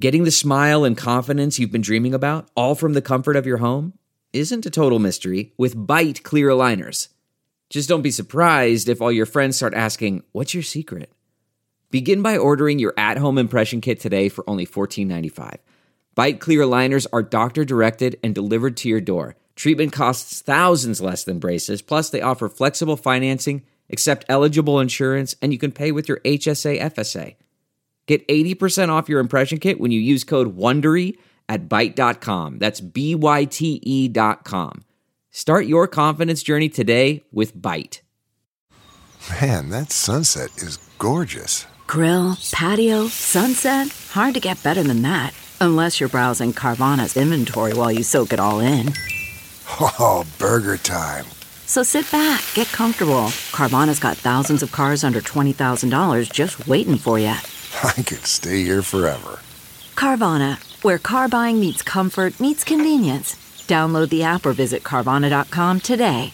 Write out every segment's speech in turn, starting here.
Getting the smile and confidence you've been dreaming about, all from the comfort of your home, isn't a total mystery with Byte clear aligners. Just don't be surprised if all your friends start asking, "What's your secret?" Begin by ordering your at-home impression kit today for only $14.95. Byte clear aligners are doctor-directed and delivered to your door. Treatment costs thousands less than braces, plus they offer flexible financing, accept eligible insurance, and you can pay with your HSA FSA. Get 80% off your impression kit when you use code WONDERY at Byte.com. That's BYTE.com. Start your confidence journey today with Byte. Man, that sunset is gorgeous. Grill, patio, sunset. Hard to get better than that. Unless you're browsing Carvana's inventory while you soak it all in. Oh, burger time. So sit back, get comfortable. Carvana's got thousands of cars under $20,000 just waiting for you. I could stay here forever. Carvana, where car buying meets comfort meets convenience. Download the app or visit Carvana.com today.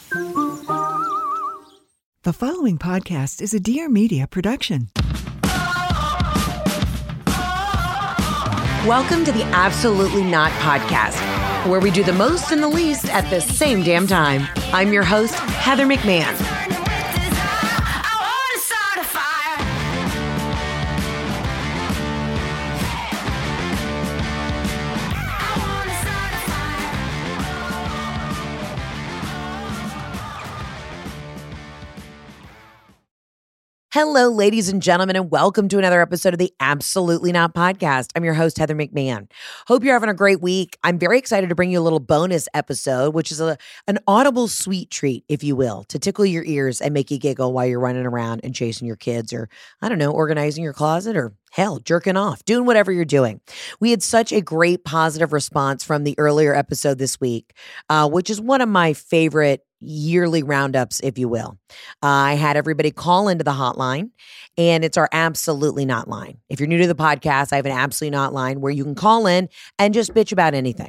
The following podcast is a Dear Media production. Welcome to the Absolutely Not Podcast, where we do the most and the least at the same damn time. I'm your host, Heather McMahon. Hello, ladies and gentlemen, and welcome to another episode of the Absolutely Not Podcast. I'm your host, Heather McMahon. Hope you're having a great week. I'm very excited to bring you a little bonus episode, which is an audible sweet treat, if you will, to tickle your ears and make you giggle while you're running around and chasing your kids or, I don't know, organizing your closet or hell, jerking off, doing whatever you're doing. We had such a great positive response from the earlier episode this week, which is one of my favorite yearly roundups, if you will. I had everybody call into the hotline, and it's our Absolutely Not line. If you're new to the podcast, I have an Absolutely Not line where you can call in and just bitch about anything.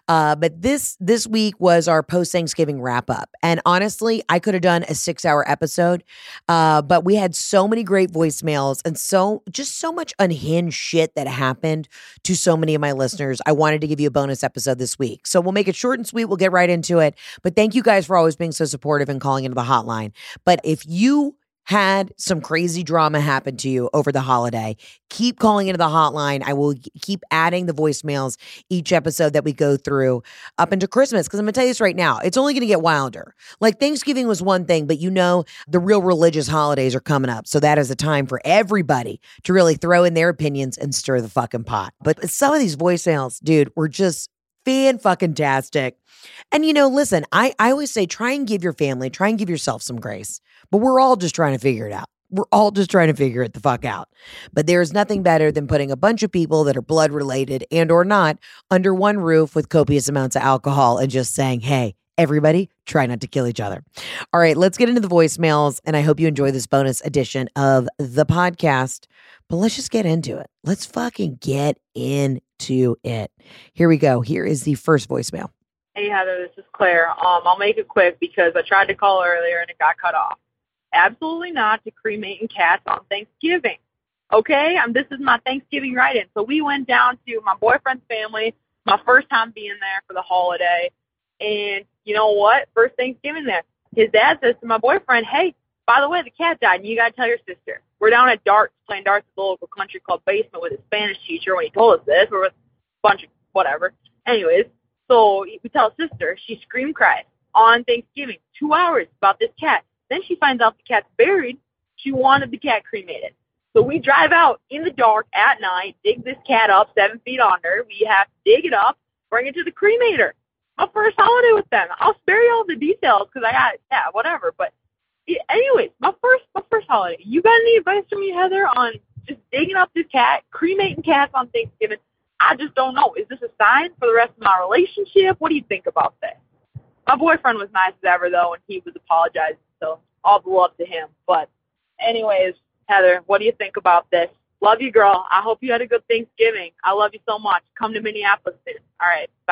But this week was our post-Thanksgiving wrap-up. And honestly, I could have done a 6-hour episode, but we had so many great voicemails and so much unhinged shit that happened to so many of my listeners. I wanted to give you a bonus episode this week. So we'll make it short and sweet. We'll get right into it. But thank you guys for always being so supportive and calling into the hotline. But if you had some crazy drama happen to you over the holiday, keep calling into the hotline. I will keep adding the voicemails each episode that we go through up into Christmas. Because I'm going to tell you this right now, it's only going to get wilder. Like Thanksgiving was one thing, but you know the real religious holidays are coming up. So that is a time for everybody to really throw in their opinions and stir the fucking pot. But some of these voicemails, dude, were just fan-fucking-tastic. And, you know, listen, I always say try and give your family, try and give yourself some grace. But we're all just trying to figure it out. We're all just trying to figure it the fuck out. But there's nothing better than putting a bunch of people that are blood related and or not under one roof with copious amounts of alcohol and just saying, hey, everybody, try not to kill each other. All right, let's get into the voicemails. And I hope you enjoy this bonus edition of the podcast. But let's just get into it. Let's fucking get into it. Here we go. Here is the first voicemail. Hey, Heather, this is Claire. I'll make it quick because I tried to call earlier and it got cut off. Absolutely not to cremating cats on Thanksgiving. Okay? This is my Thanksgiving write-in. So we went down to my boyfriend's family, my first time being there for the holiday. And you know what? First Thanksgiving there. His dad says to my boyfriend, hey, by the way, the cat died and you got to tell your sister. We're down at darts, playing darts at the local country club basement with a Spanish teacher when he told us this. We're with a bunch of whatever. Anyways, so we tell his sister. She scream cries on Thanksgiving, 2 hours about this cat. Then she finds out the cat's buried. She wanted the cat cremated. So we drive out in the dark at night, dig this cat up 7 feet under. We have to dig it up, bring it to the cremator. My first holiday with them. I'll spare you all the details because whatever. But anyways, my first holiday. You got any advice for me, Heather, on just digging up this cat, cremating cats on Thanksgiving? I just don't know. Is this a sign for the rest of my relationship? What do you think about this? My boyfriend was nice as ever, though, and he was apologizing, so all the love to him. But anyways, Heather, what do you think about this? Love you, girl. I hope you had a good Thanksgiving. I love you so much. Come to Minneapolis soon. All right, bye.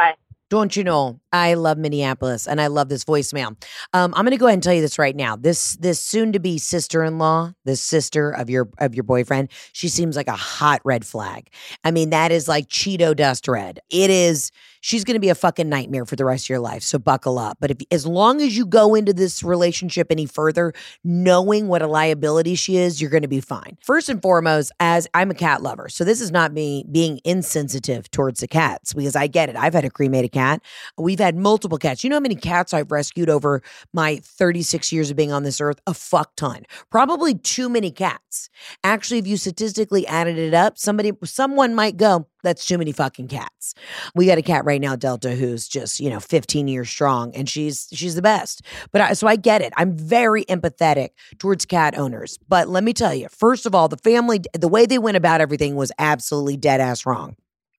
Don't you know? I love Minneapolis and I love this voicemail. I'm going to go ahead and tell you this right now. This soon-to-be sister-in-law, this sister of your boyfriend, she seems like a hot red flag. I mean, that is like Cheeto dust red. It is. She's going to be a fucking nightmare for the rest of your life. So buckle up. But as long as you go into this relationship any further, knowing what a liability she is, you're going to be fine. First and foremost, as I'm a cat lover, so this is not me being insensitive towards the cats, because I get it. I've had a cremated cat. We've had multiple cats. You know how many cats I've rescued over my 36 years of being on this earth? A fuck ton. Probably too many cats. Actually, if you statistically added it up, someone might go, that's too many fucking cats. We got a cat right now, Delta, who's just, 15 years strong, and she's the best. But so I get it. I'm very empathetic towards cat owners. But let me tell you, first of all, the family, the way they went about everything was absolutely dead ass wrong.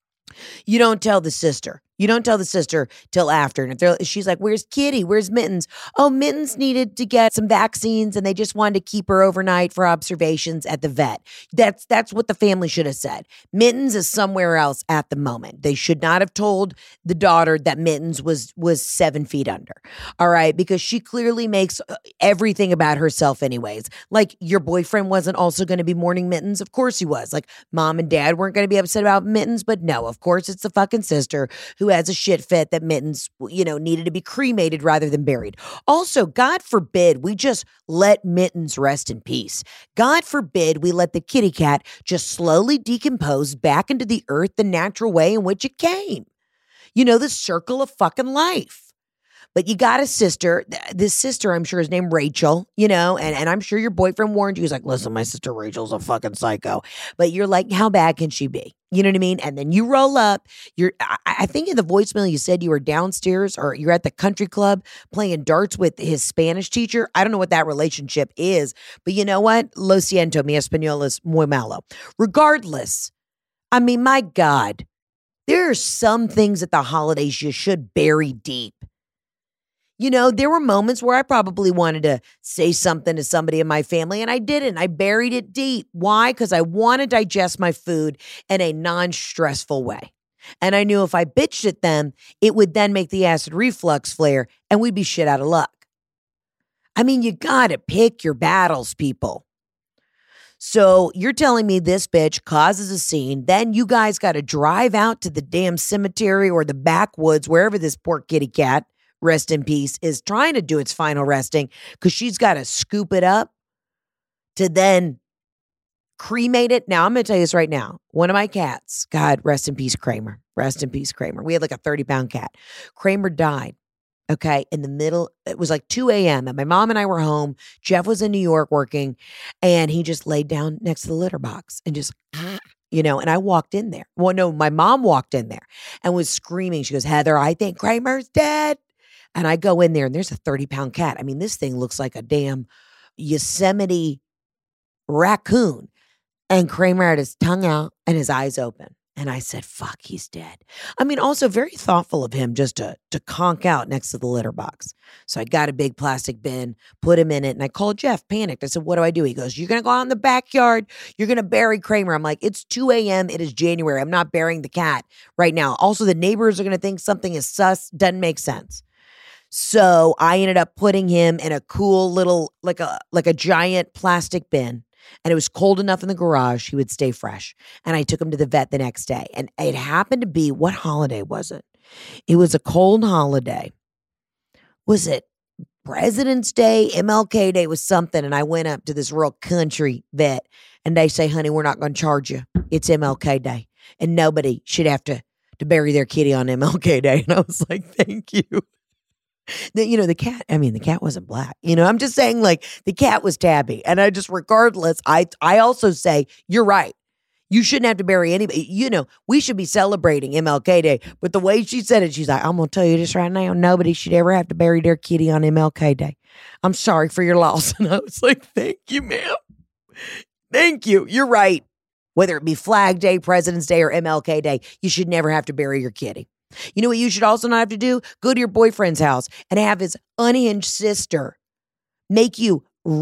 You don't tell the sister. You don't tell the sister till after. And if she's like, where's Kitty? Where's Mittens? Oh, Mittens needed to get some vaccines and they just wanted to keep her overnight for observations at the vet. That's what the family should have said. Mittens is somewhere else at the moment. They should not have told the daughter that Mittens was 7 feet under. All right. Because she clearly makes everything about herself anyways. Like, your boyfriend wasn't also going to be mourning Mittens. Of course he was. Like, mom and dad weren't going to be upset about Mittens, but no, of course it's the fucking sister who has a shit fit that Mittens, needed to be cremated rather than buried. Also, God forbid we just let Mittens rest in peace. God forbid we let the kitty cat just slowly decompose back into the earth the natural way in which it came. The circle of fucking life. But you got a sister, this sister, I'm sure is named Rachel, and I'm sure your boyfriend warned you. He's like, listen, my sister Rachel's a fucking psycho. But you're like, how bad can she be? You know what I mean? And then you roll up. I think in the voicemail you said you were downstairs or you're at the country club playing darts with his Spanish teacher. I don't know what that relationship is, but you know what? Lo siento, mi español es muy malo. Regardless, I mean, my God, there are some things at the holidays you should bury deep. There were moments where I probably wanted to say something to somebody in my family, and I didn't. I buried it deep. Why? Because I want to digest my food in a non-stressful way. And I knew if I bitched at them, it would then make the acid reflux flare, and we'd be shit out of luck. I mean, you got to pick your battles, people. So you're telling me this bitch causes a scene, then you guys got to drive out to the damn cemetery or the backwoods, wherever this poor kitty cat, rest in peace, is trying to do its final resting, because she's got to scoop it up to then cremate it. Now, I'm going to tell you this right now. One of my cats, God, rest in peace, Kramer. Rest in peace, Kramer. We had like a 30-pound cat. Kramer died, okay, in the middle. It was like 2 a.m. and my mom and I were home. Jeff was in New York working, and he just laid down next to the litter box and just... and I walked in there. Well, no, my mom walked in there and was screaming. She goes, Heather, I think Kramer's dead. And I go in there and there's a 30-pound cat. I mean, this thing looks like a damn Yosemite raccoon. And Kramer had his tongue out and his eyes open. And I said, fuck, he's dead. I mean, also very thoughtful of him just to conk out next to the litter box. So I got a big plastic bin, put him in it, and I called Jeff, panicked. I said, what do I do? He goes, you're going to go out in the backyard. You're going to bury Kramer. I'm like, it's 2 a.m. It is January. I'm not burying the cat right now. Also, the neighbors are going to think something is sus. Doesn't make sense. So I ended up putting him in a cool little, like a giant plastic bin. And it was cold enough in the garage, he would stay fresh. And I took him to the vet the next day. And it happened to be, what holiday was it? It was a cold holiday. Was it President's Day? MLK Day was something. And I went up to this real country vet and they say, honey, we're not going to charge you. It's MLK Day. And nobody should have to bury their kitty on MLK Day. And I was like, thank you. The cat wasn't black. I'm just saying, like, the cat was tabby. And I just, regardless, I also say, you're right. You shouldn't have to bury anybody. We should be celebrating MLK Day. But the way she said it, she's like, I'm going to tell you this right now. Nobody should ever have to bury their kitty on MLK Day. I'm sorry for your loss. And I was like, thank you, ma'am. Thank you. You're right. Whether it be Flag Day, President's Day, or MLK Day, you should never have to bury your kitty. You know what you should also not have to do? Go to your boyfriend's house and have his unhinged sister make you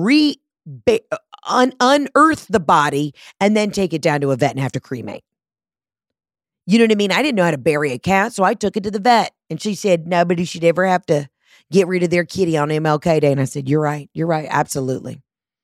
unearth the body and then take it down to a vet and have to cremate. You know what I mean? I didn't know how to bury a cat, so I took it to the vet. And she said, nobody should ever have to get rid of their kitty on MLK Day. And I said, you're right. You're right. Absolutely.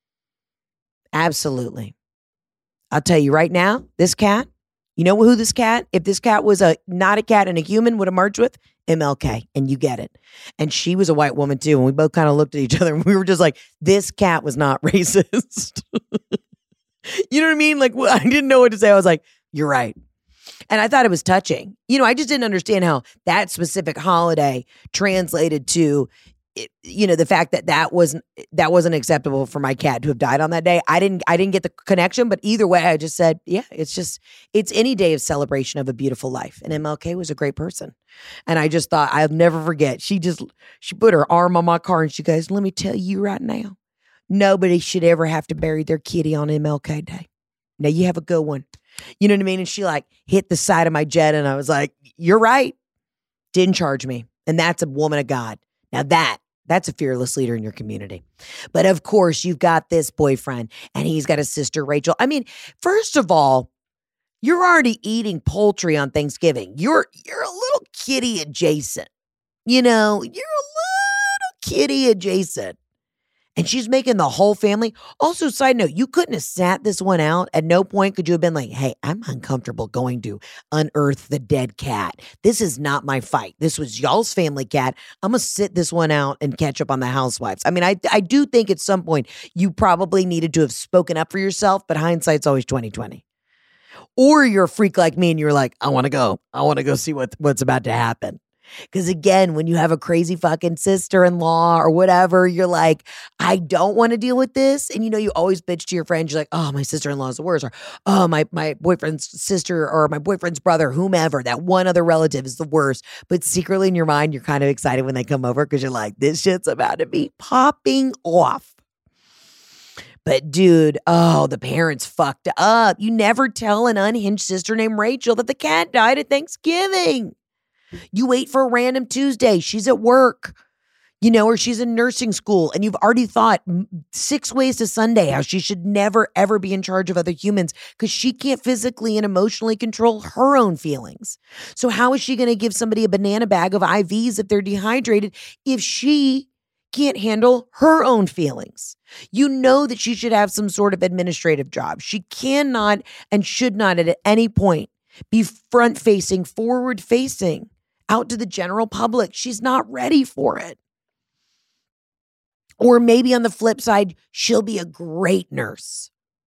Absolutely. I'll tell you right now, this cat, you know who this cat, if this cat was not a cat and a human, would have merged with? MLK. And you get it. And she was a white woman too. And we both kind of looked at each other and we were just like, this cat was not racist. You know what I mean? Like, I didn't know what to say. I was like, you're right. And I thought it was touching. You know, I just didn't understand how that specific holiday translated to, you know, the fact that that wasn't acceptable for my cat to have died on that day. I didn't get the connection, but either way, I just said, yeah, it's any day of celebration of a beautiful life. And MLK was a great person. And I just thought, I'll never forget. She put her arm on my car and she goes, let me tell you right now, nobody should ever have to bury their kitty on MLK Day. Now you have a good one. You know what I mean? And she like hit the side of my jet and I was like, you're right. Didn't charge me. And that's a woman of God. Now that's a fearless leader in your community. But of course, you've got this boyfriend and he's got a sister, Rachel. I mean, first of all, you're already eating poultry on Thanksgiving. You're a little kitty adjacent. You know, you're a little kitty adjacent. And she's making the whole family. Also, side note, you couldn't have sat this one out. At no point could you have been like, hey, I'm uncomfortable going to unearth the dead cat. This is not my fight. This was y'all's family cat. I'm going to sit this one out and catch up on the housewives. I mean, I do think at some point you probably needed to have spoken up for yourself, but hindsight's always 20/20. Or you're a freak like me and you're like, I want to go. I want to go see what's about to happen. Because again, when you have a crazy fucking sister-in-law or whatever, you're like, I don't want to deal with this. And you know, you always bitch to your friends. You're like, oh, my sister-in-law is the worst. Or, oh, my boyfriend's sister or my boyfriend's brother, whomever, that one other relative is the worst. But secretly in your mind, you're kind of excited when they come over because you're like, this shit's about to be popping off. But dude, the parents fucked up. You never tell an unhinged sister named Rachel that the cat died at Thanksgiving. You wait for a random Tuesday. She's at work, you know, or she's in nursing school. And you've already thought 6 ways to Sunday how she should never, ever be in charge of other humans because she can't physically and emotionally control her own feelings. So how is she going to give somebody a banana bag of IVs if they're dehydrated if she can't handle her own feelings? You know that she should have some sort of administrative job. She cannot and should not at any point be front-facing, forward-facing out to the general public. She's not ready for it. Or maybe on the flip side, she'll be a great nurse.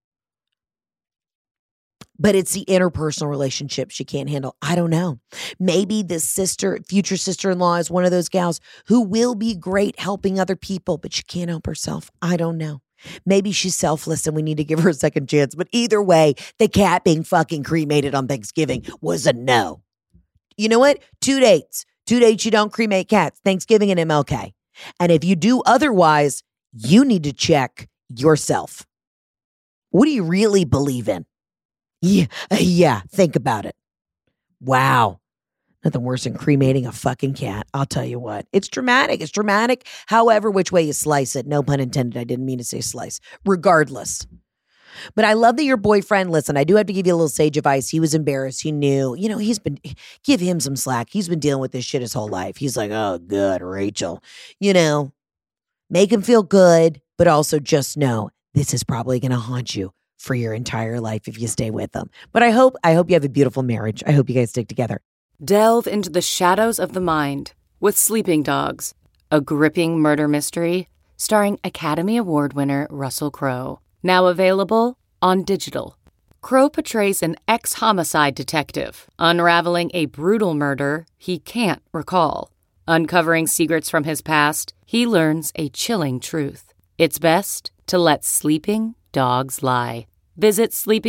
But it's the interpersonal relationship she can't handle. I don't know. Maybe this future sister-in-law is one of those gals who will be great helping other people, but she can't help herself. I don't know. Maybe she's selfless and we need to give her a second chance. But either way, the cat being fucking cremated on Thanksgiving was a no. You know what? 2 dates. 2 dates you don't cremate cats. Thanksgiving and MLK. And if you do otherwise, you need to check yourself. What do you really believe in? Yeah, think about it. Wow. Nothing worse than cremating a fucking cat. I'll tell you what. It's dramatic. It's dramatic. However, which way you slice it. No pun intended. I didn't mean to say slice. Regardless. But I love that your boyfriend, listen, I do have to give you a little sage advice. He was embarrassed. He knew, you know, give him some slack. He's been dealing with this shit his whole life. He's like, oh, good, Rachel. You know, make him feel good, but also just know this is probably going to haunt you for your entire life if you stay with him. But I hope you have a beautiful marriage. I hope you guys stick together. Delve into the shadows of the mind with Sleeping Dogs, a gripping murder mystery starring Academy Award winner Russell Crowe. Now available on digital. Crowe portrays an ex-homicide detective unraveling a brutal murder he can't recall. Uncovering secrets from his past, he learns a chilling truth. It's best to let sleeping dogs lie. Visit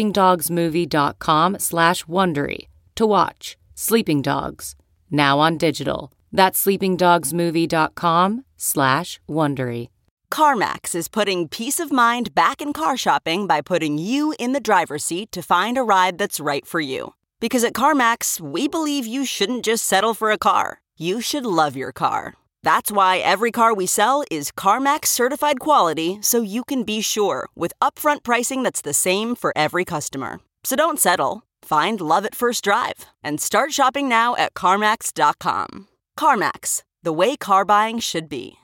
sleepingdogsmovie.com/Wondery to watch Sleeping Dogs, now on digital. That's sleepingdogsmovie.com/Wondery. CarMax is putting peace of mind back in car shopping by putting you in the driver's seat to find a ride that's right for you. Because at CarMax, we believe you shouldn't just settle for a car. You should love your car. That's why every car we sell is CarMax certified quality, so you can be sure with upfront pricing that's the same for every customer. So don't settle. Find love at first drive and start shopping now at CarMax.com. CarMax, the way car buying should be.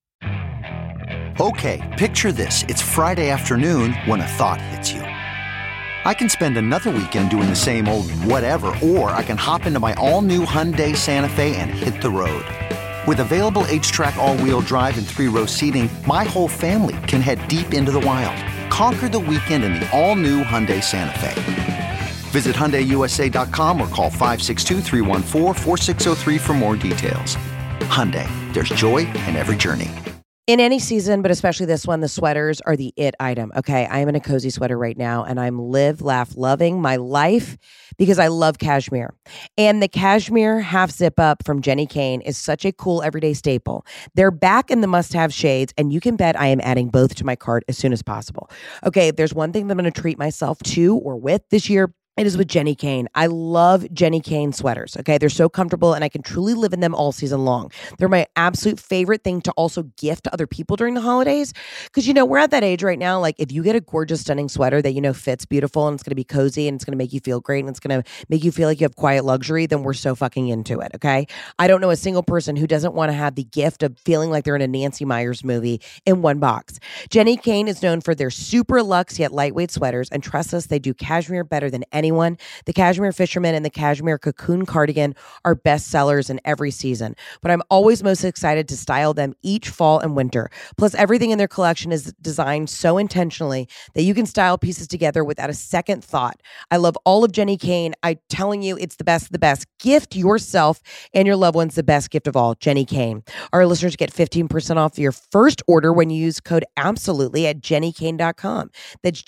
Okay, picture this. It's Friday afternoon when a thought hits you. I can spend another weekend doing the same old whatever, or I can hop into my all-new Hyundai Santa Fe and hit the road. With available H-Track all-wheel drive and 3-row seating, my whole family can head deep into the wild. Conquer the weekend in the all-new Hyundai Santa Fe. Visit HyundaiUSA.com or call 562-314-4603 for more details. Hyundai, there's joy in every journey. In any season, but especially this one, the sweaters are the it item. Okay, I am in a cozy sweater right now, and I'm live, laugh, loving my life because I love cashmere. And the cashmere half zip up from Jenny Kane is such a cool everyday staple. They're back in the must-have shades, and you can bet I am adding both to my cart as soon as possible. Okay, if there's one thing that I'm going to treat myself to or with this year, it is with Jenny Kane. I love Jenny Kane sweaters. Okay, they're so comfortable and I can truly live in them all season long. They're my absolute favorite thing to also gift to other people during the holidays. Because, you know, we're at that age right now. Like, if you get a gorgeous, stunning sweater that, you know, fits beautiful and it's going to be cozy and it's going to make you feel great and it's going to make you feel like you have quiet luxury, then we're so fucking into it. Okay, I don't know a single person who doesn't want to have the gift of feeling like they're in a Nancy Meyers movie in one box. Jenny Kane is known for their super luxe yet lightweight sweaters, and trust us, they do cashmere better than anyone. The Cashmere Fisherman and the Cashmere Cocoon Cardigan are best sellers in every season, but I'm always most excited to style them each fall and winter. Plus, everything in their collection is designed so intentionally that you can style pieces together without a second thought. I love all of Jenny Kane. I'm telling you, it's the best of the best. Gift yourself and your loved ones the best gift of all, Jenny Kane. Our listeners get 15% off your first order when you use code ABSOLUTELY at jennykane.com. That's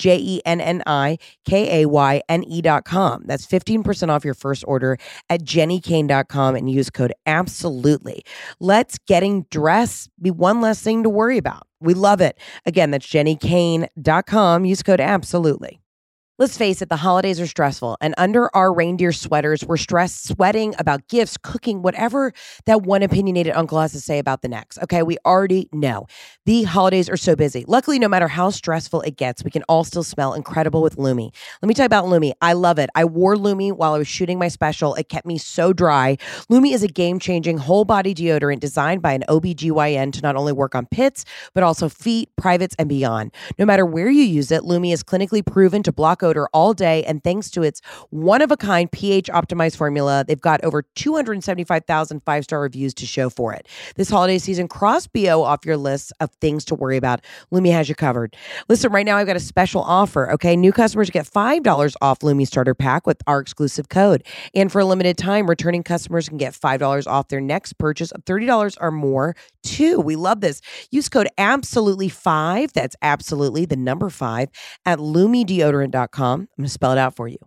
JENNIKAYNE.com. That's 15% off your first order at jennykane.com and use code ABSOLUTELY. Let's getting dressed be one less thing to worry about. We love it. Again, that's jennykane.com. Use code ABSOLUTELY. Let's face it, the holidays are stressful, and under our reindeer sweaters, we're stressed, sweating about gifts, cooking, whatever that one opinionated uncle has to say about the next. Okay, we already know. The holidays are so busy. Luckily, no matter how stressful it gets, we can all still smell incredible with Lumi. Let me tell you about Lumi. I love it. I wore Lumi while I was shooting my special. It kept me so dry. Lumi is a game-changing whole-body deodorant designed by an OBGYN to not only work on pits, but also feet, privates, and beyond. No matter where you use it, Lumi is clinically proven to block odor all day, and thanks to its one-of-a-kind pH-optimized formula, they've got over 275,000 five-star reviews to show for it. This holiday season, cross BO off your list of things to worry about. Lumi has you covered. Listen, right now I've got a special offer, okay? New customers get $5 off Lumi Starter Pack with our exclusive code. And for a limited time, returning customers can get $5 off their next purchase of $30 or more, too. We love this. Use code ABSOLUTELY5, that's absolutely the number 5, at LumiDeodorant.com. I'm going to spell it out for you.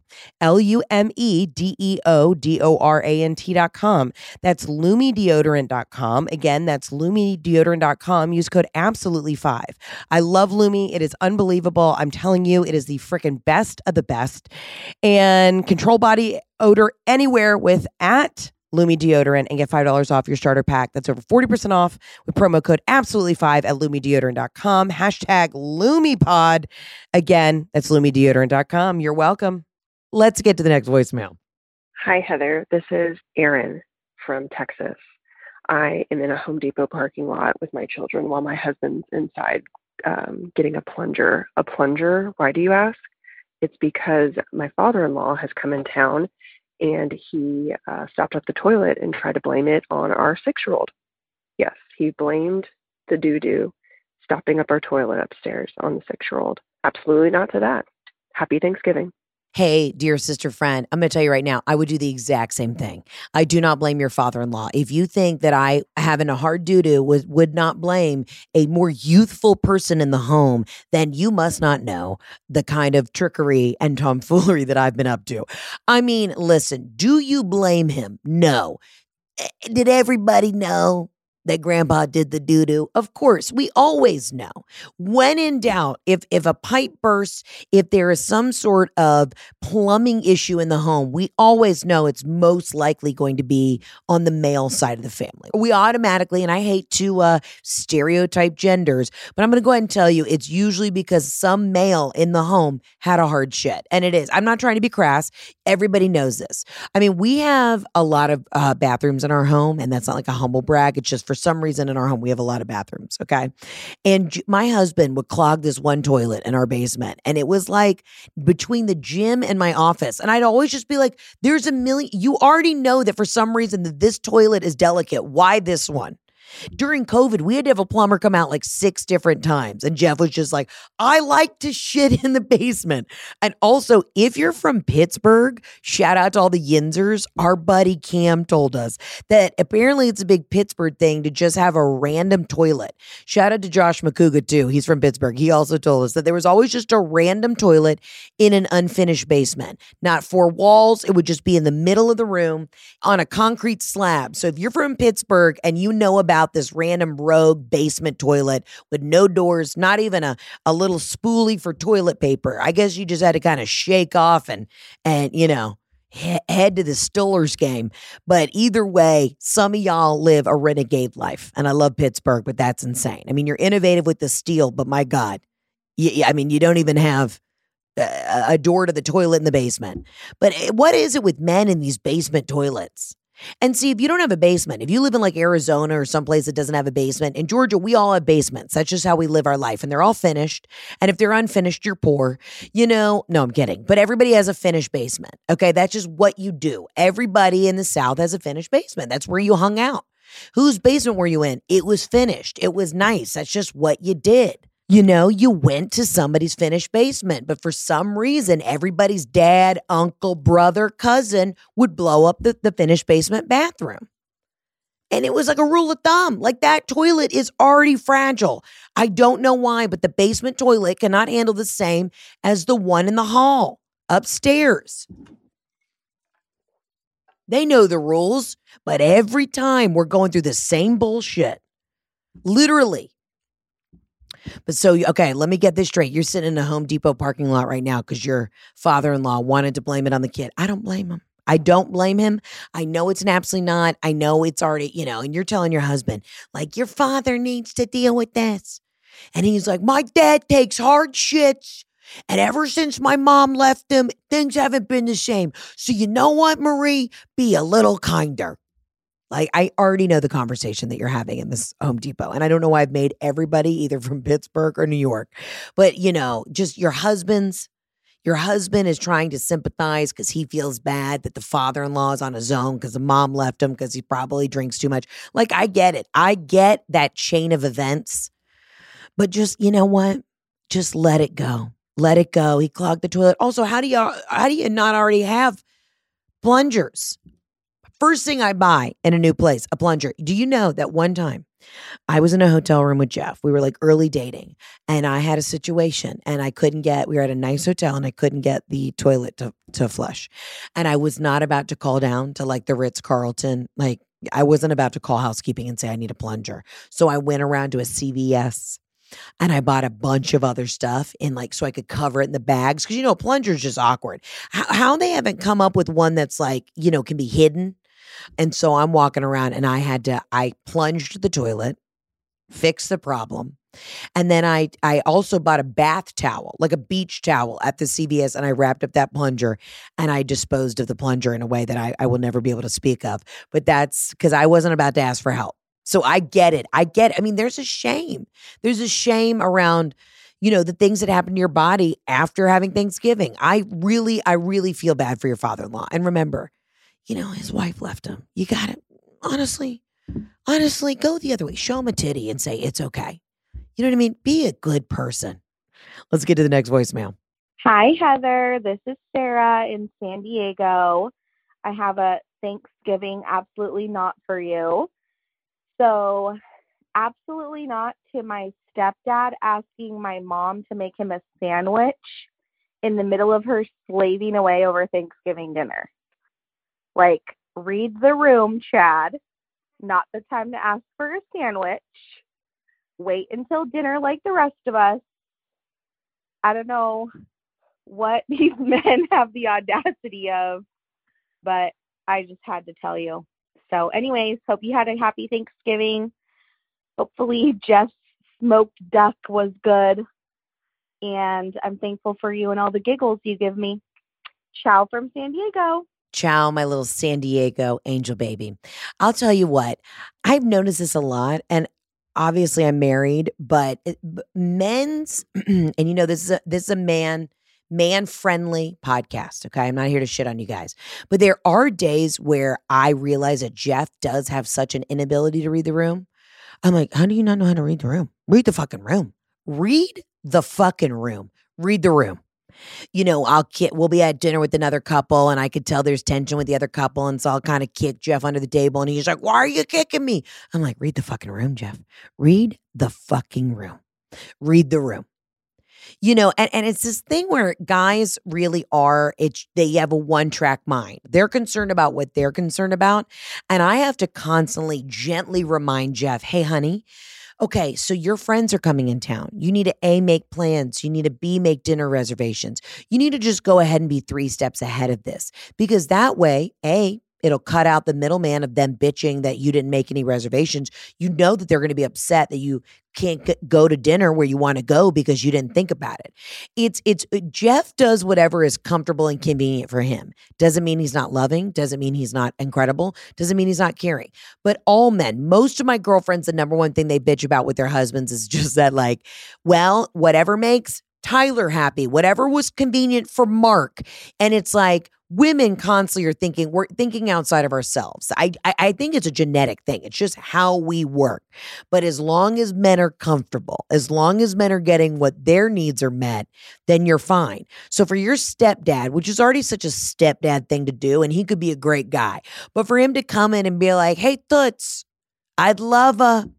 LumiDeodorant.com. That's LumiDeodorant.com. Again, that's LumiDeodorant.com. Use code ABSOLUTELY5. I love Lumi. It is unbelievable. I'm telling you, it is the freaking best of the best. And control body odor anywhere with at Lumi Deodorant and get $5 off your starter pack. That's over 40% off with promo code ABSOLUTELY5 at LumiDeodorant.com. Hashtag LumiPod. Again, that's LumiDeodorant.com. You're welcome. Let's get to the next voicemail. Hi, Heather. This is Erin from Texas. I am in a Home Depot parking lot with my children while my husband's inside getting a plunger. A plunger? Why do you ask? It's because my father-in-law has come in town and he stopped up the toilet and tried to blame it on our 6-year-old. Yes, he blamed the doo-doo stopping up our toilet upstairs on the 6-year-old. Absolutely not to that. Happy Thanksgiving. Hey, dear sister friend, I'm going to tell you right now, I would do the exact same thing. I do not blame your father-in-law. If you think that I, having a hard doo-doo, would not blame a more youthful person in the home, then you must not know the kind of trickery and tomfoolery that I've been up to. I mean, listen, do you blame him? No. Did everybody know that grandpa did the doo-doo? Of course, we always know. When in doubt, if a pipe bursts, if there is some sort of plumbing issue in the home, we always know it's most likely going to be on the male side of the family. We automatically, and I hate to stereotype genders, but I'm going to go ahead and tell you it's usually because some male in the home had a hard shit. And it is. I'm not trying to be crass. Everybody knows this. I mean, we have a lot of bathrooms in our home, and that's not like a humble brag. It's just for some reason in our home, we have a lot of bathrooms. Okay. And my husband would clog this one toilet in our basement. And it was like between the gym and my office. And I'd always just be like, there's a million, you already know that for some reason that this toilet is delicate. Why this one? During COVID, we had to have a plumber come out like 6 different times. And Jeff was just like, I like to shit in the basement. And also, if you're from Pittsburgh, shout out to all the Yinzers. Our buddy Cam told us that apparently it's a big Pittsburgh thing to just have a random toilet. Shout out to Josh McCouga too. He's from Pittsburgh. He also told us that there was always just a random toilet in an unfinished basement. Not 4 walls. It would just be in the middle of the room on a concrete slab. So if you're from Pittsburgh and you know about this random rogue basement toilet with no doors, not even a little spoolie for toilet paper, I guess you just had to kind of shake off and you know, head to the Stillers game. But either way, some of y'all live a renegade life. And I love Pittsburgh, but that's insane. I mean, you're innovative with the steel, but my God, I mean, you don't even have a door to the toilet in the basement. But what is it with men in these basement toilets? And see, if you don't have a basement, if you live in like Arizona or someplace that doesn't have a basement, in Georgia, we all have basements. That's just how we live our life. And they're all finished. And if they're unfinished, you're poor. You know, no, I'm kidding. But everybody has a finished basement. Okay, that's just what you do. Everybody in the South has a finished basement. That's where you hung out. Whose basement were you in? It was finished. It was nice. That's just what you did. You know, you went to somebody's finished basement, but for some reason, everybody's dad, uncle, brother, cousin would blow up the finished basement bathroom. And it was like a rule of thumb, like that toilet is already fragile. I don't know why, but the basement toilet cannot handle the same as the one in the hall upstairs. They know the rules, but every time we're going through the same bullshit. Literally. But so, okay, let me get this straight. You're sitting in a Home Depot parking lot right now because your father-in-law wanted to blame it on the kid. I don't blame him. I don't blame him. I know it's an absolutely not. I know it's already, you know, and you're telling your husband, like, your father needs to deal with this. And he's like, my dad takes hard shits. And ever since my mom left him, things haven't been the same. So you know what, Marie? Be a little kinder. Like, I already know the conversation that you're having in this Home Depot. And I don't know why I've made everybody either from Pittsburgh or New York. But, you know, just your husband is trying to sympathize because he feels bad that the father-in-law is on his own because the mom left him because he probably drinks too much. Like, I get it. I get that chain of events. But just, you know what? Just let it go. Let it go. He clogged the toilet. Also, how do you not already have plungers? First thing I buy in a new place, a plunger. Do you know that one time I was in a hotel room with Jeff? We were like early dating and I had a situation and we were at a nice hotel and I couldn't get the toilet to flush. And I was not about to call down to like the Ritz-Carlton. Like I wasn't about to call housekeeping and say I need a plunger. So I went around to a CVS. And I bought a bunch of other stuff in like, so I could cover it in the bags. Cause you know, plunger's just awkward. How they haven't come up with one that's like, you know, can be hidden. And so I'm walking around and I plunged the toilet, fixed the problem. And then I also bought a bath towel, like a beach towel at the CVS. And I wrapped up that plunger and I disposed of the plunger in a way that I will never be able to speak of. But that's because I wasn't about to ask for help. So I get it. I mean, there's a shame. There's a shame around, you know, the things that happen to your body after having Thanksgiving. I really feel bad for your father-in-law. And remember, you know, his wife left him. You got it. Honestly, go the other way. Show him a titty and say, it's okay. You know what I mean? Be a good person. Let's get to the next voicemail. Hi, Heather. This is Sarah in San Diego. I have a Thanksgiving absolutely not for you. So, absolutely not to my stepdad asking my mom to make him a sandwich in the middle of her slaving away over Thanksgiving dinner. Like, read the room, Chad. not the time to ask for a sandwich. Wait until dinner like the rest of us. I don't know what these men have the audacity of, but I just had to tell you. So anyways, hope you had a happy Thanksgiving. Hopefully Jeff's smoked duck was good. And I'm thankful for you and all the giggles you give me. Ciao from San Diego. Ciao, my little San Diego angel baby. I'll tell you what, I've noticed this a lot, and obviously I'm married, but men's, and you know, this is a man-friendly podcast, okay? I'm not here to shit on you guys. But there are days where I realize that Jeff does have such an inability to read the room. I'm like, how do you not know how to read the room? Read the fucking room. Read the fucking room. Read the room. You know, we'll be at dinner with another couple and I could tell there's tension with the other couple. And so I'll kind of kick Jeff under the table and he's like, why are you kicking me? I'm like, read the fucking room, Jeff. Read the fucking room. Read the room. You know, and it's this thing where guys really are, they have a one-track mind. They're concerned about what they're concerned about. And I have to constantly gently remind Jeff, hey, honey, okay, so your friends are coming in town. You need to A, make plans. You need to B, make dinner reservations. You need to just go ahead and be 3 steps ahead of this. Because that way, A, it'll cut out the middleman of them bitching that you didn't make any reservations. You know that they're going to be upset that you can't go to dinner where you want to go because you didn't think about it. It's Jeff does whatever is comfortable and convenient for him. Doesn't mean he's not loving. Doesn't mean he's not incredible. Doesn't mean he's not caring. But all men, most of my girlfriends, the number one thing they bitch about with their husbands is just that, like, well, whatever makes Tyler happy, whatever was convenient for Mark. And it's like, women constantly are we're thinking outside of ourselves. I think it's a genetic thing. It's just how we work. But as long as men are comfortable, as long as men are getting what their needs are met, then you're fine. So for your stepdad, which is already such a stepdad thing to do, and he could be a great guy, but for him to come in and be like, hey, Toots, I'd love a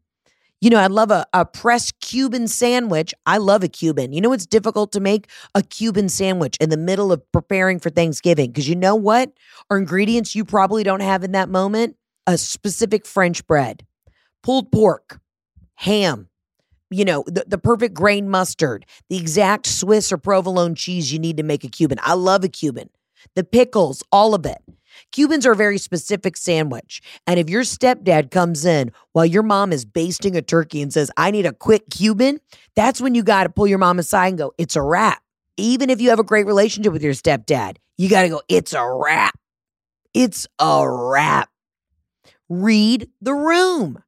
pressed Cuban sandwich. I love a Cuban. You know it's difficult to make? A Cuban sandwich in the middle of preparing for Thanksgiving. Because you know what? Are ingredients you probably don't have in that moment? A specific French bread, pulled pork, ham, you know, the perfect grain mustard, the exact Swiss or provolone cheese you need to make a Cuban. I love a Cuban. The pickles, all of it. Cubans are a very specific sandwich. And if your stepdad comes in while your mom is basting a turkey and says, I need a quick Cuban, that's when you got to pull your mom aside and go, it's a wrap. Even if you have a great relationship with your stepdad, you got to go, it's a wrap. It's a wrap. Read the room.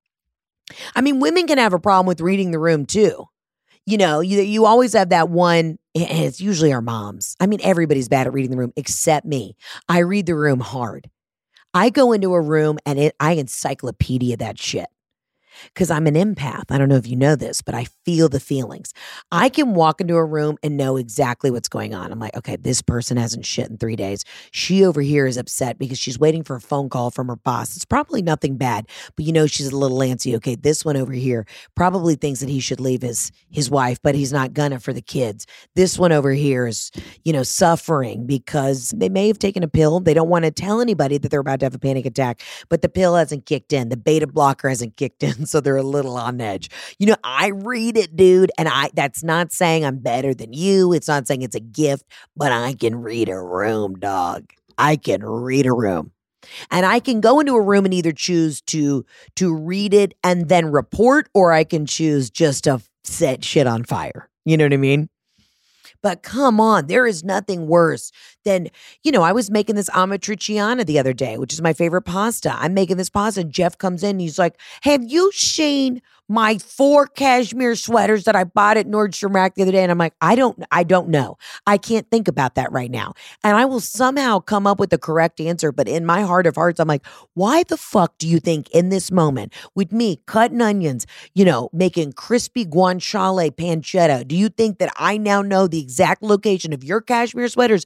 I mean, women can have a problem with reading the room too. You know, you always have that one, and it's usually our moms. I mean, everybody's bad at reading the room except me. I read the room hard. I go into a room and I encyclopedia that shit. Because I'm an empath. I don't know if you know this, but I feel the feelings. I can walk into a room and know exactly what's going on. I'm like, okay, this person hasn't shit in 3 days. She over here is upset because she's waiting for a phone call from her boss. It's probably nothing bad, but you know she's a little antsy. Okay, this one over here probably thinks that he should leave his wife, but he's not gonna for the kids. This one over here is, you know, suffering because they may have taken a pill. They don't want to tell anybody that they're about to have a panic attack, but the pill hasn't kicked in. The beta blocker hasn't kicked in. So they're a little on edge. You know, I read it, dude, and that's not saying I'm better than you. It's not saying it's a gift, but I can read a room, dog. I can read a room. And I can go into a room and either choose to read it and then report, or I can choose just to set shit on fire. You know what I mean? But come on, there is nothing worse than, you know, I was making this amatriciana the other day, which is my favorite pasta. I'm making this pasta and Jeff comes in and he's like, have you seen my 4 cashmere sweaters that I bought at Nordstrom Rack the other day? And I'm like, I don't know. I can't think about that right now. And I will somehow come up with the correct answer. But in my heart of hearts, I'm like, why the fuck do you think in this moment with me cutting onions, you know, making crispy guanciale pancetta, do you think that I now know the exact location of your cashmere sweaters that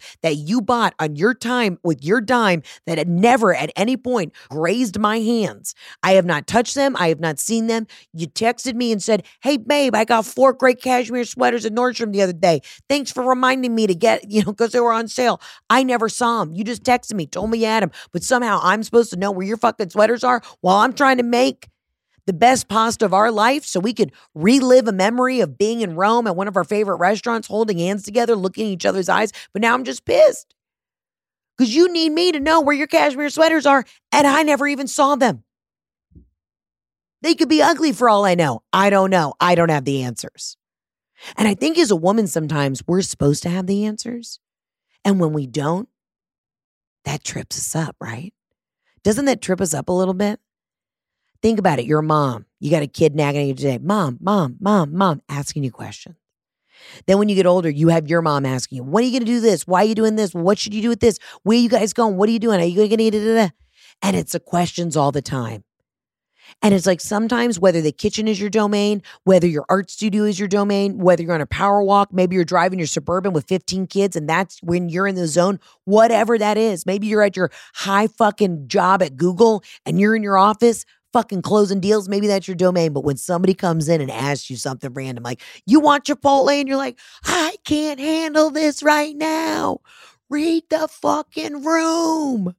you bought on your time with your dime that had never at any point grazed my hands. I have not touched them. I have not seen them. You texted me and said, hey, babe, I got 4 great cashmere sweaters at Nordstrom the other day. Thanks for reminding me to get, because they were on sale. I never saw them. You just texted me, told me you had them, but somehow I'm supposed to know where your fucking sweaters are while I'm trying to make the best pasta of our life so we could relive a memory of being in Rome at one of our favorite restaurants, holding hands together, looking in each other's eyes. But now I'm just pissed because you need me to know where your cashmere sweaters are, and I never even saw them. They could be ugly for all I know. I don't know. I don't have the answers. And I think as a woman, sometimes we're supposed to have the answers. And when we don't, that trips us up, right? Doesn't that trip us up a little bit? Think about it. You're a mom. You got a kid nagging you today. Mom, asking you questions. Then when you get older, you have your mom asking you, when are you going to do this? Why are you doing this? What should you do with this? Where are you guys going? What are you doing? Are you going to eat it? And it's the questions all the time. And it's like sometimes whether the kitchen is your domain, whether your art studio is your domain, whether you're on a power walk, maybe you're driving your Suburban with 15 kids and that's when you're in the zone, whatever that is. Maybe you're at your high fucking job at Google and you're in your office fucking closing deals. Maybe that's your domain. But when somebody comes in and asks you something random, like you want Chipotle and you're like, I can't handle this right now. Read the fucking room.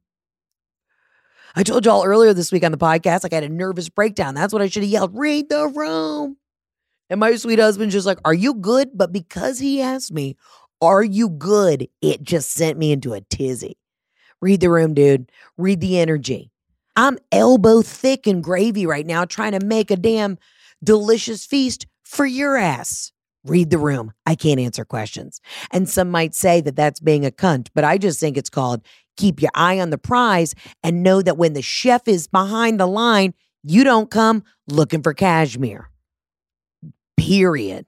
I told y'all earlier this week on the podcast, like I had a nervous breakdown. That's what I should have yelled. Read the room. And my sweet husband's just like, are you good? But because he asked me, are you good? It just sent me into a tizzy. Read the room, dude. Read the energy. I'm elbow thick in gravy right now trying to make a damn delicious feast for your ass. Read the room. I can't answer questions. And some might say that that's being a cunt, but I just think it's called keep your eye on the prize and know that when the chef is behind the line, you don't come looking for cashmere. Period.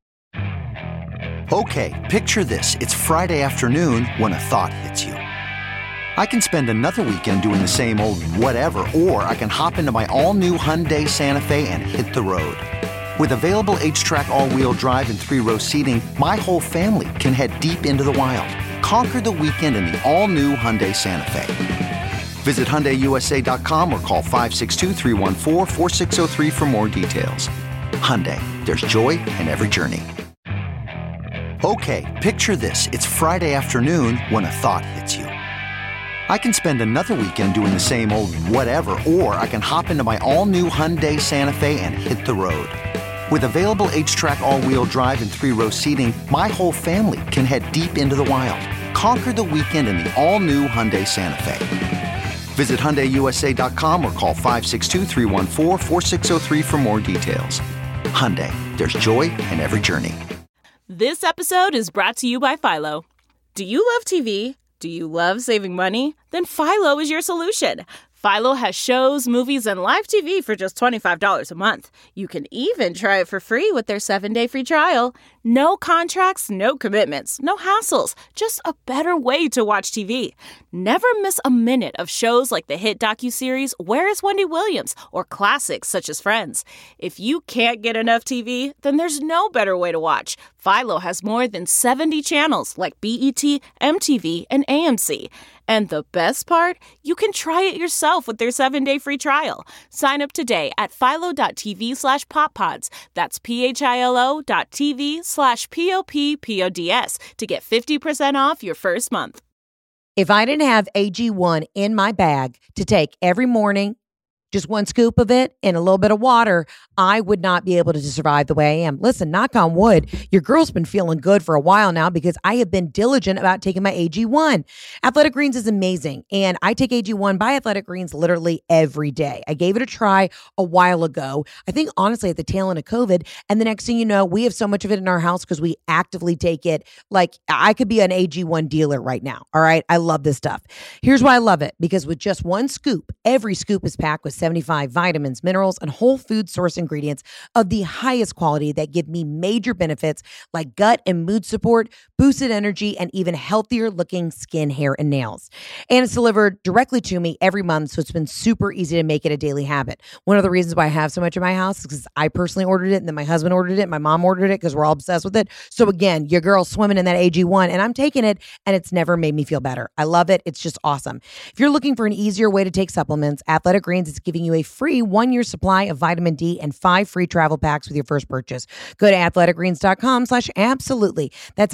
Okay, picture this. It's Friday afternoon when a thought hits you. I can spend another weekend doing the same old whatever, or I can hop into my all-new Hyundai Santa Fe and hit the road. With available H-Track all-wheel drive and 3-row seating, my whole family can head deep into the wild. Conquer the weekend in the all-new Hyundai Santa Fe. Visit HyundaiUSA.com or call 562-314-4603 for more details. Hyundai, there's joy in every journey. Okay, picture this. It's Friday afternoon when a thought hits you. I can spend another weekend doing the same old whatever, or I can hop into my all-new Hyundai Santa Fe and hit the road. With available H-Track all-wheel drive and 3-row seating, my whole family can head deep into the wild. Conquer the weekend in the all-new Hyundai Santa Fe. Visit HyundaiUSA.com or call 562-314-4603 for more details. Hyundai, there's joy in every journey. This episode is brought to you by Philo. Do you love TV? Do you love saving money? Then Philo is your solution. Philo has shows, movies, and live TV for just $25 a month. You can even try it for free with their 7-day free trial. No contracts, no commitments, no hassles. Just a better way to watch TV. Never miss a minute of shows like the hit docuseries Where is Wendy Williams? Or classics such as Friends. If you can't get enough TV, then there's no better way to watch. Philo has more than 70 channels like BET, MTV, and AMC. And the best part? You can try it yourself with their 7-day free trial. Sign up today at philo.tv/poppods. That's philo.tv/POPPODS to get 50% off your first month. If I didn't have AG1 in my bag to take every morning, just one scoop of it and a little bit of water, I would not be able to survive the way I am. Listen, knock on wood, your girl's been feeling good for a while now because I have been diligent about taking my AG1. Athletic Greens is amazing, and I take AG1 by Athletic Greens literally every day. I gave it a try a while ago, I think honestly at the tail end of COVID, and the next thing you know, we have so much of it in our house because we actively take it. Like, I could be an AG1 dealer right now, all right? I love this stuff. Here's why I love it, because with just one scoop, every scoop is packed with 75 vitamins, minerals, and whole food source ingredients of the highest quality that give me major benefits like gut and mood support, boosted energy, and even healthier looking skin, hair, and nails. And it's delivered directly to me every month, so it's been super easy to make it a daily habit. One of the reasons why I have so much in my house is because I personally ordered it, and then my husband ordered it, and my mom ordered it because we're all obsessed with it. So again, your girl's swimming in that AG1, and I'm taking it, and it's never made me feel better. I love it. It's just awesome. If you're looking for an easier way to take supplements, Athletic Greens is giving you a free 1-year supply of vitamin D and 5 free travel packs with your first purchase. Go to athleticgreens.com/absolutely. That's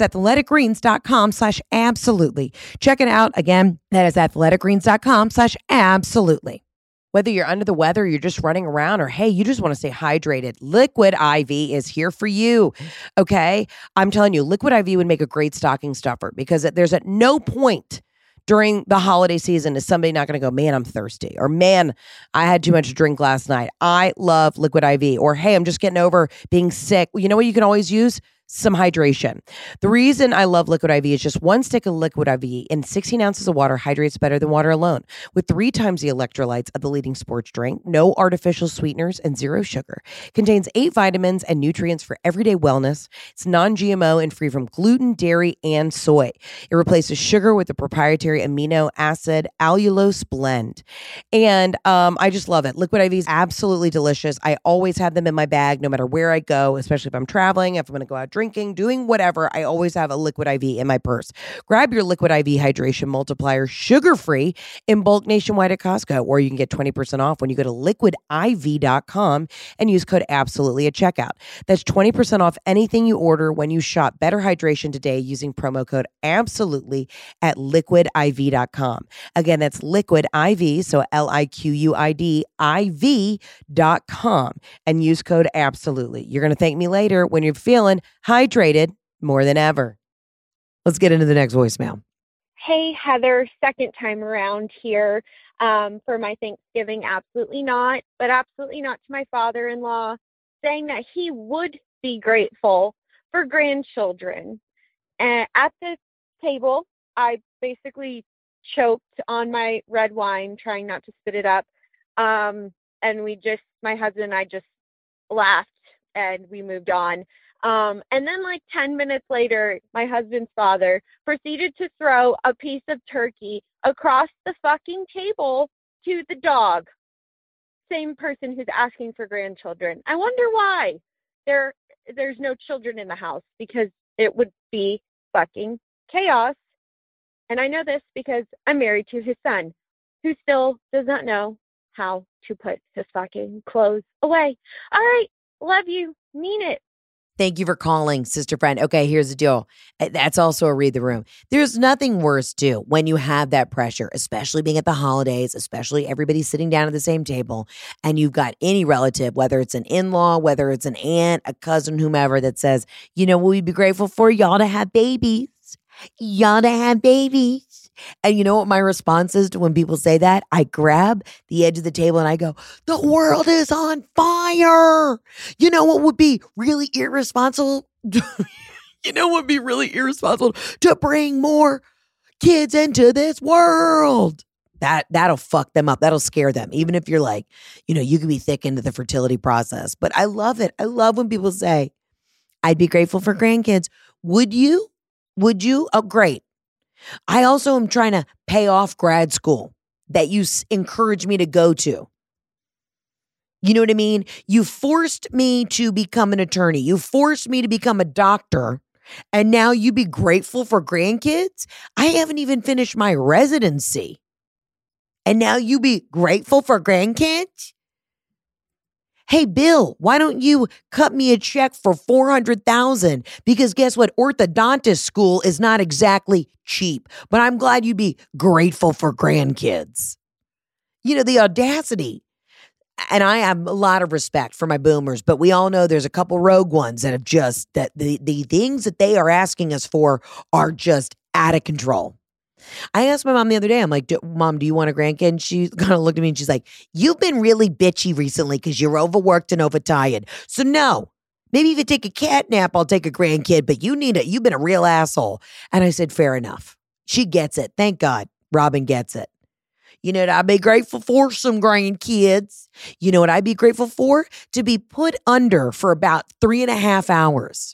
athleticgreens.com/absolutely. Check it out. Again, that is athleticgreens.com/absolutely. Whether you're under the weather, you're just running around, or hey, you just want to stay hydrated, Liquid IV is here for you. Okay? I'm telling you, Liquid IV would make a great stocking stuffer because there's at no point during the holiday season is somebody not going to go, man, I'm thirsty, or man, I had too much to drink last night. I love Liquid IV. Or hey, I'm just getting over being sick. Well, you know what you can always use? Some hydration. The reason I love Liquid IV is just 1 stick of Liquid IV in 16 ounces of water hydrates better than water alone. With 3 times the electrolytes of the leading sports drink, no artificial sweeteners, and 0 sugar. Contains 8 vitamins and nutrients for everyday wellness. It's non-GMO and free from gluten, dairy, and soy. It replaces sugar with a proprietary amino acid allulose blend. And I just love it. Liquid IV is absolutely delicious. I always have them in my bag no matter where I go, especially if I'm traveling, if I'm going to go out drinking, doing whatever, I always have a Liquid IV in my purse. Grab your Liquid IV hydration multiplier sugar-free in bulk nationwide at Costco, or you can get 20% off when you go to liquidiv.com and use code absolutely at checkout. That's 20% off anything you order when you shop Better Hydration today using promo code absolutely at liquidiv.com. Again, that's Liquid IV, so LIQUID IV.com, and use code absolutely. You're going to thank me later when you're feeling hydrated more than ever. Let's get into the next voicemail. Hey, Heather, second time around here for my Thanksgiving. Absolutely not, but absolutely not to my father-in-law, saying that he would be grateful for grandchildren. And at the table, I basically choked on my red wine, trying not to spit it up. And my husband and I just laughed and we moved on. And then like 10 minutes later, my husband's father proceeded to throw a piece of turkey across the fucking table to the dog. Same person who's asking for grandchildren. I wonder why there's no children in the house, because it would be fucking chaos. And I know this because I'm married to his son, who still does not know how to put his fucking clothes away. All right. Love you. Mean it. Thank you for calling, sister friend. Okay, here's the deal. That's also a read the room. There's nothing worse, too, when you have that pressure, especially being at the holidays, especially everybody sitting down at the same table, and you've got any relative, whether it's an in-law, whether it's an aunt, a cousin, whomever, that says, you know, we'd be grateful for y'all to have babies. Y'all to have babies. And you know what my response is to when people say that? I grab the edge of the table and I go, the world is on fire. You know what would be really irresponsible? You know what would be really irresponsible? To bring more kids into this world. That'll fuck them up. That'll scare them. Even if you're like, you know, you could be thick into the fertility process. But I love it. I love when people say, I'd be grateful for grandkids. Would you? Would you? Oh, great. I also am trying to pay off grad school that you encourage me to go to. You know what I mean? You forced me to become an attorney. You forced me to become a doctor. And now you be grateful for grandkids? I haven't even finished my residency. And now you be grateful for grandkids? Hey, Bill, why don't you cut me a check for $400,000? Because guess what? Orthodontist school is not exactly cheap, but I'm glad you'd be grateful for grandkids. You know, the audacity. And I have a lot of respect for my boomers, but we all know there's a couple rogue ones that have just, that the things that they are asking us for are just out of control. I asked my mom the other day, I'm like, Mom, do you want a grandkid? And she kind of looked at me and she's like, you've been really bitchy recently because you're overworked and overtired. So no, maybe if you take a cat nap, I'll take a grandkid, but you've been a real asshole. And I said, fair enough. She gets it. Thank God. Robin gets it. You know what I'd be grateful for? Some grandkids. You know what I'd be grateful for? To be put under for about 3.5 hours.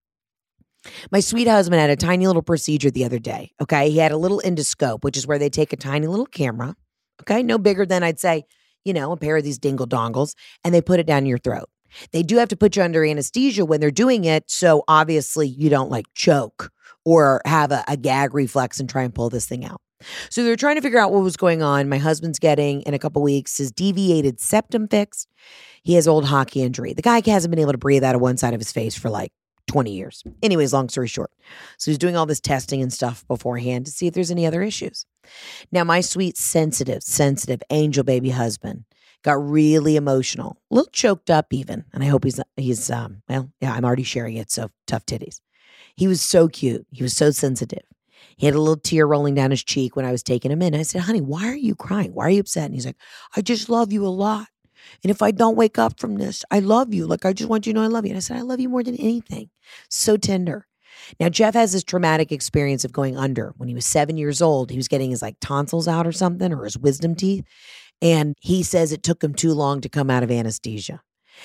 My sweet husband had a tiny little procedure the other day, okay? He had a little endoscope, which is where they take a tiny little camera, okay? No bigger than, I'd say, a pair of these dingle dongles, and they put it down your throat. They do have to put you under anesthesia when they're doing it, so obviously you don't choke or have a gag reflex and try and pull this thing out. So they're trying to figure out what was going on. My husband's getting, in a couple weeks, his deviated septum fixed. He has old hockey injury. The guy hasn't been able to breathe out of one side of his face for 20 years. Anyways, long story short. So he's doing all this testing and stuff beforehand to see if there's any other issues. Now, my sweet, sensitive angel baby husband got really emotional, a little choked up even. And I hope I'm already sharing it. So tough titties. He was so cute. He was so sensitive. He had a little tear rolling down his cheek when I was taking him in. I said, honey, why are you crying? Why are you upset? And he's like, I just love you a lot. And if I don't wake up from this, I love you. I just want you to know I love you. And I said, I love you more than anything. So tender. Now, Jeff has this traumatic experience of going under. When he was 7 years old, he was getting his tonsils out or something, or his wisdom teeth. And he says it took him too long to come out of anesthesia.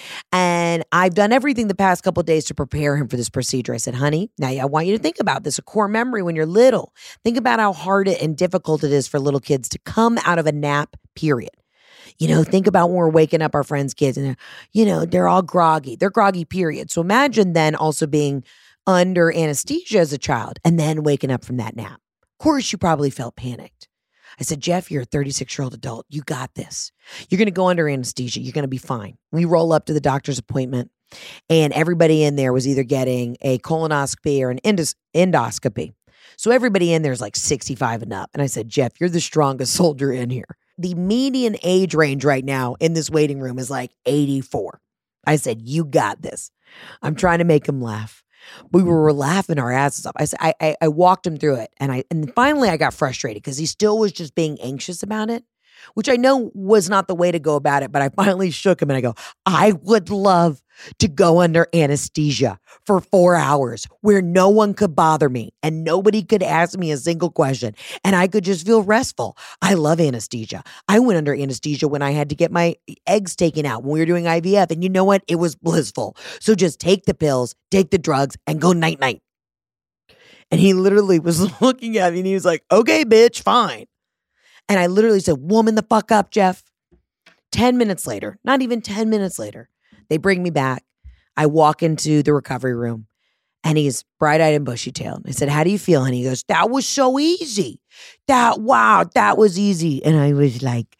And I've done everything the past couple of days to prepare him for this procedure. I said, honey, now I want you to think about this, a core memory when you're little. Think about how hard and difficult it is for little kids to come out of a nap, period. Think about when we're waking up our friends' kids and they're all groggy. They're groggy, period. So imagine then also being under anesthesia as a child and then waking up from that nap. Of course, you probably felt panicked. I said, Jeff, you're a 36-year-old adult. You got this. You're going to go under anesthesia. You're going to be fine. We roll up to the doctor's appointment, and everybody in there was either getting a colonoscopy or an endoscopy. So everybody in there is 65 and up. And I said, Jeff, you're the strongest soldier in here. The median age range right now in this waiting room is 84. I said, you got this. I'm trying to make him laugh. We were laughing our asses off. I said, I walked him through it. And finally I got frustrated because he still was just being anxious about it, which I know was not the way to go about it. But I finally shook him and I go, I would love to go under anesthesia for 4 hours where no one could bother me and nobody could ask me a single question and I could just feel restful. I love anesthesia. I went under anesthesia when I had to get my eggs taken out when we were doing IVF. And you know what? It was blissful. So just take the pills, take the drugs, and go night-night. And he literally was looking at me and he was like, okay, bitch, fine. And I literally said, woman the fuck up, Jeff. 10 minutes later, not even 10 minutes later, they bring me back. I walk into the recovery room and he's bright-eyed and bushy-tailed. I said, how do you feel? And he goes, that was so easy. That was easy. And I was like,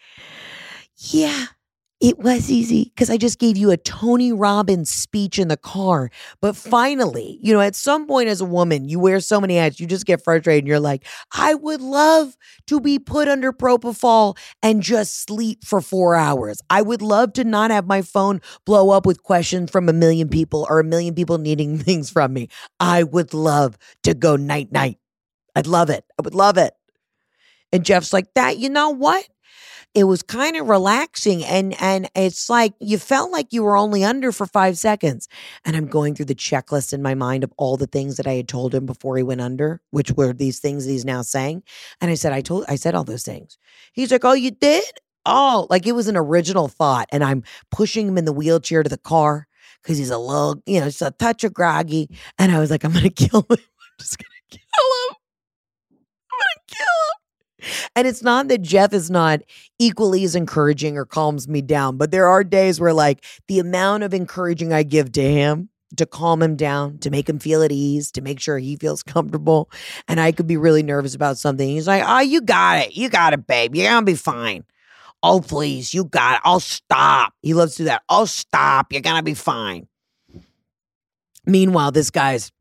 yeah, it was easy because I just gave you a Tony Robbins speech in the car. But finally, at some point as a woman, you wear so many hats, you just get frustrated and you're like, I would love to be put under propofol and just sleep for 4 hours. I would love to not have my phone blow up with questions from 1 million people or 1 million people needing things from me. I would love to go night-night. I'd love it. I would love it. And Jeff's like, that, you know what? It was kind of relaxing and it's you felt like you were only under for 5 seconds. And I'm going through the checklist in my mind of all the things that I had told him before he went under, which were these things that he's now saying. And I said, I said all those things. He's like, oh, you did? Oh, it was an original thought. And I'm pushing him in the wheelchair to the car because he's a little, just a touch of groggy. And I was like, I'm going to kill him. I'm just going to kill him. I'm going to kill him. And it's not that Jeff is not equally as encouraging or calms me down, but there are days where the amount of encouraging I give to him to calm him down, to make him feel at ease, to make sure he feels comfortable. And I could be really nervous about something. He's like, oh, you got it. You got it, babe. You're going to be fine. Oh, please. You got it. I'll stop. He loves to do that. I'll stop. You're going to be fine. Meanwhile, this guy's,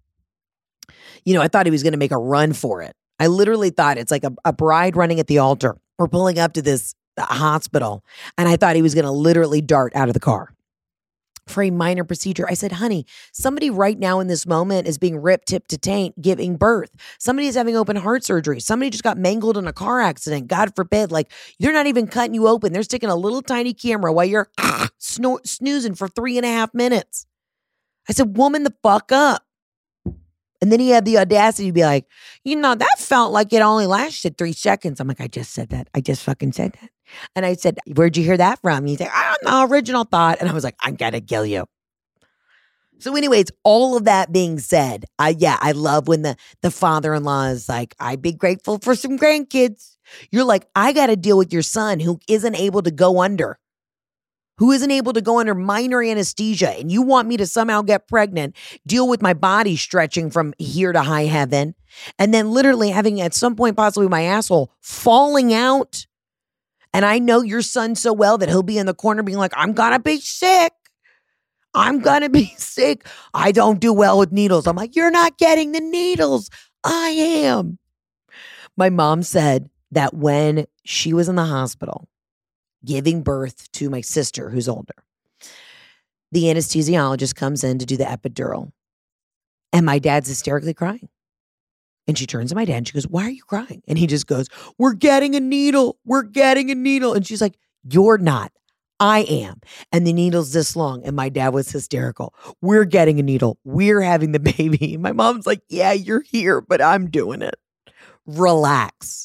I thought he was going to make a run for it. I literally thought it's like a bride running at the altar. We're pulling up to this hospital, and I thought he was going to literally dart out of the car for a minor procedure. I said, honey, somebody right now in this moment is being ripped tip to taint giving birth. Somebody is having open heart surgery. Somebody just got mangled in a car accident. God forbid. They're not even cutting you open. They're sticking a little tiny camera while you're snoozing for 3.5 minutes. I said, woman the fuck up. And then he had the audacity to be like, that felt like it only lasted 3 seconds. I'm like, I just said that. I just fucking said that. And I said, where'd you hear that from? He's like, I don't know, original thought. And I was like, I'm going to kill you. So anyways, all of that being said, I love when the father-in-law is like, I'd be grateful for some grandkids. You're like, I got to deal with your son who isn't able to go under minor anesthesia, and you want me to somehow get pregnant, deal with my body stretching from here to high heaven, and then literally having at some point possibly my asshole falling out. And I know your son so well that he'll be in the corner being like, I'm going to be sick. I'm going to be sick. I don't do well with needles. I'm like, you're not getting the needles. I am. My mom said that when she was in the hospital giving birth to my sister, who's older, the anesthesiologist comes in to do the epidural, and my dad's hysterically crying. And she turns to my dad and she goes, why are you crying? And he just goes, we're getting a needle. We're getting a needle. And she's like, you're not. I am. And the needle's this long. And my dad was hysterical. We're getting a needle. We're having the baby. My mom's like, yeah, you're here, but I'm doing it. Relax.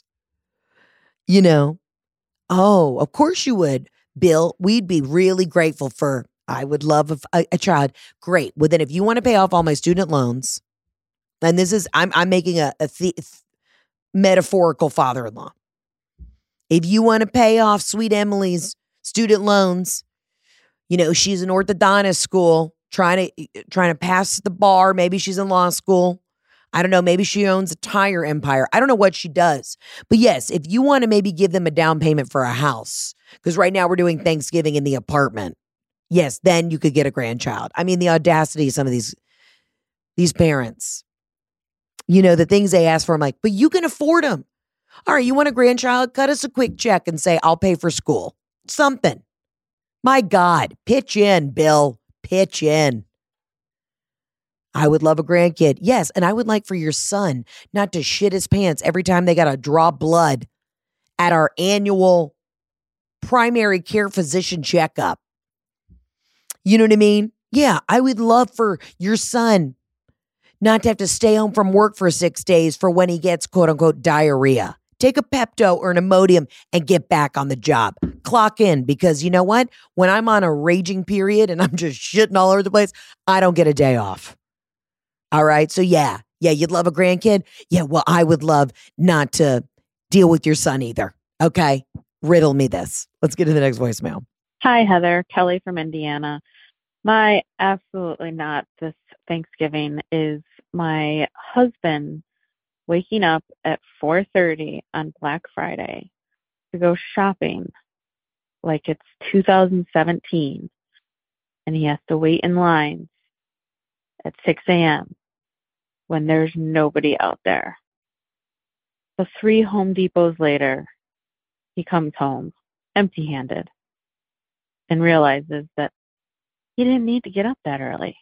Oh, of course you would, Bill. We'd be really grateful for, I would love a child. Great. Well, then if you want to pay off all my student loans, and this is, I'm making a metaphorical father-in-law. If you want to pay off sweet Emily's student loans, she's in orthodontist school, trying to pass the bar. Maybe she's in law school. I don't know. Maybe she owns a tire empire. I don't know what she does. But yes, if you want to maybe give them a down payment for a house, because right now we're doing Thanksgiving in the apartment. Yes, then you could get a grandchild. I mean, the audacity of some of these parents. The things they ask for, I'm like, but you can afford them. All right, you want a grandchild? Cut us a quick check and say, I'll pay for school. Something. My God, pitch in, Bill. Pitch in. I would love a grandkid. Yes, and I would like for your son not to shit his pants every time they got to draw blood at our annual primary care physician checkup. You know what I mean? Yeah, I would love for your son not to have to stay home from work for 6 days for when he gets quote unquote diarrhea. Take a Pepto or an Imodium and get back on the job. Clock in, because you know what? When I'm on a raging period and I'm just shitting all over the place, I don't get a day off. All right. So yeah, you'd love a grandkid. Yeah. Well, I would love not to deal with your son either. Okay. Riddle me this. Let's get to the next voicemail. Hi, Heather. Kelly from Indiana. My absolutely not this Thanksgiving is my husband waking up at 4:30 on Black Friday to go shopping like it's 2017, and he has to wait in lines at 6 a.m. when there's nobody out there. So 3 Home Depots later, he comes home empty-handed and realizes that he didn't need to get up that early.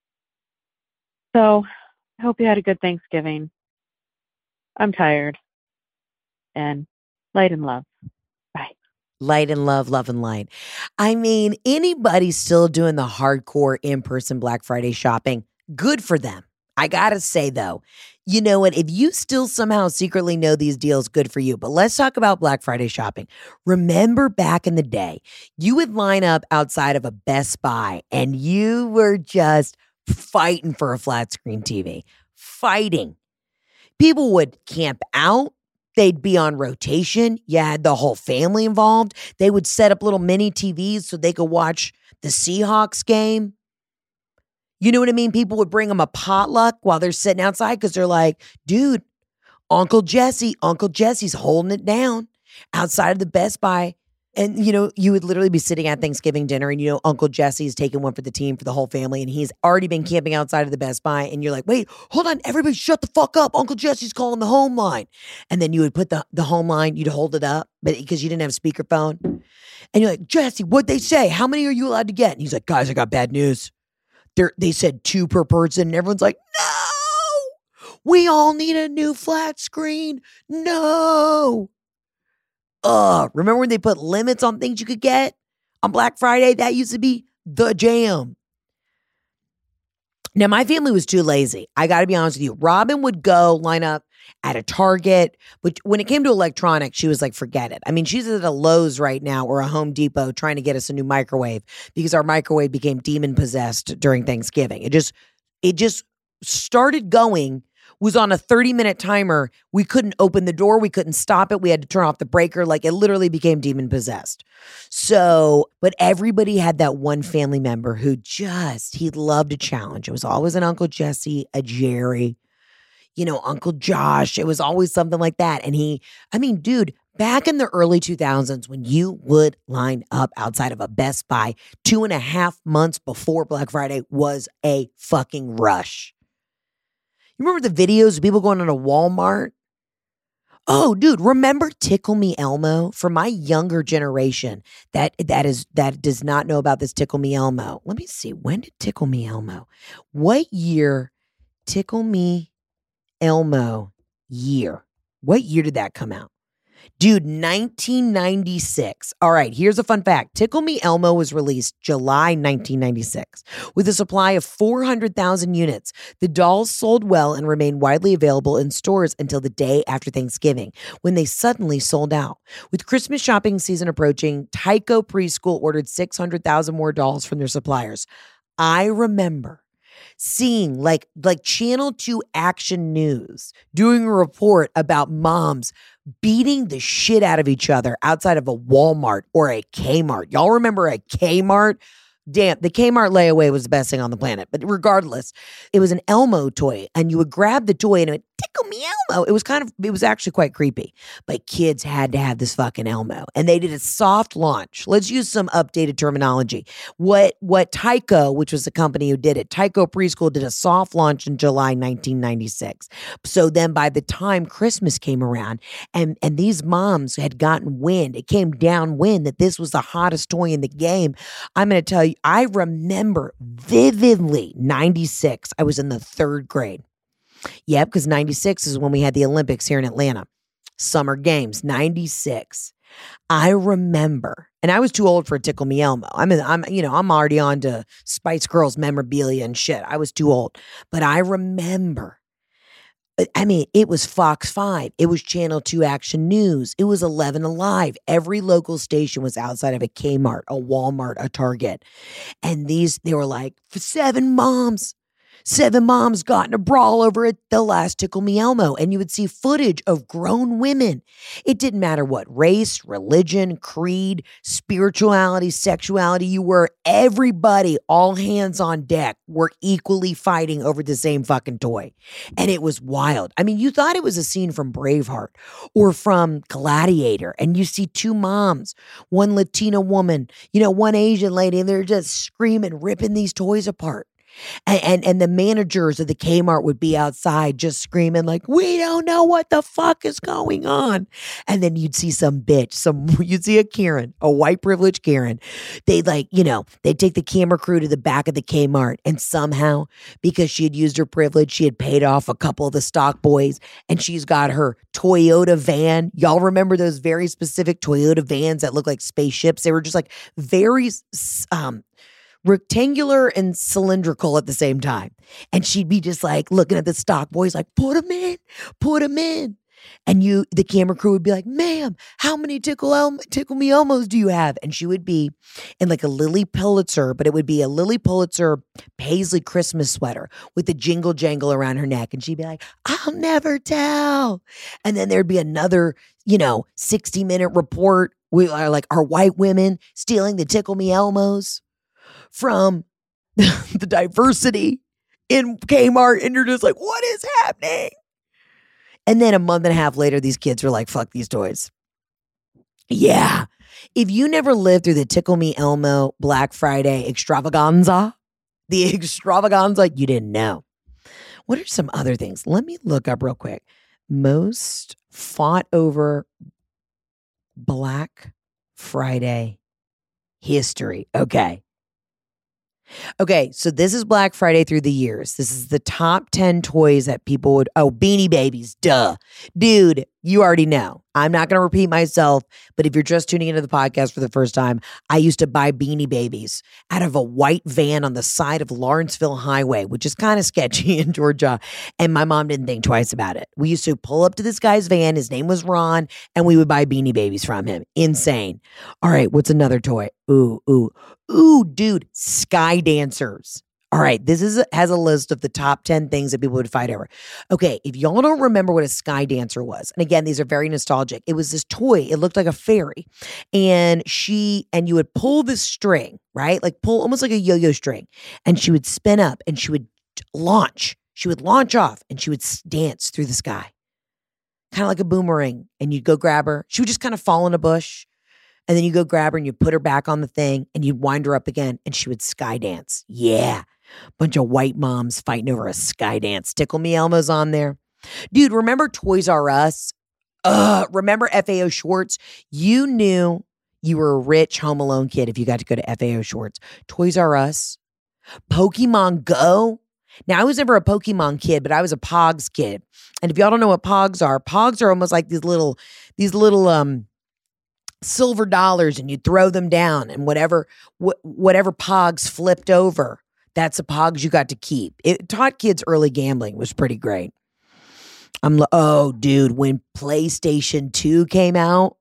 So I hope you had a good Thanksgiving. I'm tired. And light and love. Bye. Light and love, love and light. I mean, anybody still doing the hardcore in-person Black Friday shopping, good for them. I gotta say though, you know what? If you still somehow secretly know these deals, good for you. But let's talk about Black Friday shopping. Remember back in the day, you would line up outside of a Best Buy and you were just fighting for a flat screen TV. Fighting. People would camp out. They'd be on rotation. You had the whole family involved. They would set up little mini TVs so they could watch the Seahawks game. You know what I mean? People would bring them a potluck while they're sitting outside because they're like, dude, Uncle Jesse's holding it down outside of the Best Buy. And, you would literally be sitting at Thanksgiving dinner and, Uncle Jesse's taking one for the team, for the whole family. And he's already been camping outside of the Best Buy. And you're like, wait, hold on. Everybody shut the fuck up. Uncle Jesse's calling the home line. And then you would put the home line, you'd hold it up, but because you didn't have speakerphone. And you're like, Jesse, what'd they say? How many are you allowed to get? And he's like, guys, I got bad news. They said 2 per person. And everyone's like, no, we all need a new flat screen. No. Remember when they put limits on things you could get on Black Friday? That used to be the jam. Now, my family was too lazy. I got to be honest with you. Robin would go line up at a Target, but when it came to electronics, she was like, forget it. I mean, she's at a Lowe's right now or a Home Depot trying to get us a new microwave because our microwave became demon possessed during Thanksgiving. It just started going, was on a 30-minute timer. We couldn't open the door. We couldn't stop it. We had to turn off the breaker. Like, it literally became demon possessed. So, but everybody had that one family member who he loved a challenge. It was always an Uncle Jesse, a Jerry, Uncle Josh. It was always something like that. And dude, back in the early 2000s, when you would line up outside of a Best Buy 2.5 months before Black Friday was a fucking rush. You remember the videos of people going on a Walmart? Oh, dude, remember Tickle Me Elmo? For my younger generation, that does not know about this Tickle Me Elmo. Let me see. When did Tickle Me Elmo? What year Tickle Me Elmo year? What year did that come out? Dude, 1996. All right, here's a fun fact. Tickle Me Elmo was released July 1996 with a supply of 400,000 units. The dolls sold well and remained widely available in stores until the day after Thanksgiving, when they suddenly sold out. With Christmas shopping season approaching, Tyco Preschool ordered 600,000 more dolls from their suppliers. I remember seeing like Channel 2 Action News doing a report about moms beating the shit out of each other outside of a Walmart or a Kmart. Y'all remember a Kmart? Damn, the Kmart layaway was the best thing on the planet. But regardless, it was an Elmo toy, and you would grab the toy and it would tickle me Elmo. It was actually quite creepy. But kids had to have this fucking Elmo, and they did a soft launch. Let's use some updated terminology. What Tyco, which was the company who did it, Tyco Preschool did a soft launch in July 1996. So then by the time Christmas came around, and these moms had gotten wind, it came downwind that this was the hottest toy in the game. I'm going to tell you, I remember vividly 96. I was in the 3rd grade. Yep, because 96 is when we had the Olympics here in Atlanta. Summer Games, 96. I remember, and I was too old for Tickle Me Elmo. I'm already on to Spice Girls memorabilia and shit. I was too old. But I remember, it was Fox 5. It was Channel 2 Action News. It was 11 Alive. Every local station was outside of a Kmart, a Walmart, a Target. And they were like, 7 moms got in a brawl over it, the last Tickle Me Elmo. And you would see footage of grown women. It didn't matter what race, religion, creed, spirituality, sexuality you were. Everybody, all hands on deck, were equally fighting over the same fucking toy. And it was wild. You thought it was a scene from Braveheart or from Gladiator. And you see 2 moms, one Latina woman, one Asian lady, and they're just screaming, ripping these toys apart. And the managers of the Kmart would be outside just screaming like, we don't know what the fuck is going on. And then you'd see some bitch, you'd see a Karen, a white privileged Karen. They'd take the camera crew to the back of the Kmart, and somehow, because she had used her privilege, she had paid off a couple of the stock boys, and she's got her Toyota van. Y'all remember those very specific Toyota vans that look like spaceships? They were just like very, rectangular and cylindrical at the same time. And she'd be just like looking at the stock boys like, put them in. And the camera crew would be like, ma'am, how many Tickle Me Elmos do you have? And she would be in like a Lily Pulitzer, but it would be a Lily Pulitzer paisley Christmas sweater with the jingle jangle around her neck. And she'd be like, I'll never tell. And then there'd be another, 60-minute report. We are like, are white women stealing the Tickle Me Elmos from the diversity in Kmart? And you're just like, what is happening? And then a month and a half later, these kids were like, fuck these toys. Yeah. If you never lived through the Tickle Me Elmo Black Friday extravaganza, you didn't know. What are some other things? Let me look up real quick. Most fought over Black Friday history. Okay, so this is Black Friday through the years. This is the top 10 toys that people would, Beanie Babies, duh. Dude, You already know. I'm not going to repeat myself, but if you're just tuning into the podcast for the first time, I used to buy Beanie Babies out of a white van on the side of Lawrenceville Highway, which is kind of sketchy in Georgia, and my mom didn't think twice about it. We used to pull up to this guy's van. His name was Ron, and we would buy Beanie Babies from him. Insane. All right, what's another toy? Ooh, dude, Sky Dancers. All right, this has a list of the top 10 things that people would fight over. Okay, if y'all don't remember what a Sky Dancer was, and again, these are very nostalgic. It was this toy. It looked like a fairy, and you would pull this string, right? Like pull almost like a yo-yo string, and she would spin up, and she would launch. She would launch off, and she would dance through the sky, kind of like a boomerang. And you'd go grab her. She would just kind of fall in a bush, and then you go grab her, and you put her back on the thing, and you'd wind her up again, and she would sky dance. Yeah. Bunch of white moms fighting over a sky dance. Tickle Me Elmo's on there. Dude, remember Toys R Us? Remember FAO Schwartz? You knew you were a rich Home Alone kid if you got to go to FAO Schwartz. Toys R Us. Pokemon Go. Now, I was never a Pokemon kid, but I was a Pogs kid. And if y'all don't know what Pogs are almost like these little silver dollars, and you throw them down, and whatever Pogs flipped over, that's the Pogs you got to keep. It taught kids early gambling. Was pretty great. Dude, when PlayStation 2 came out,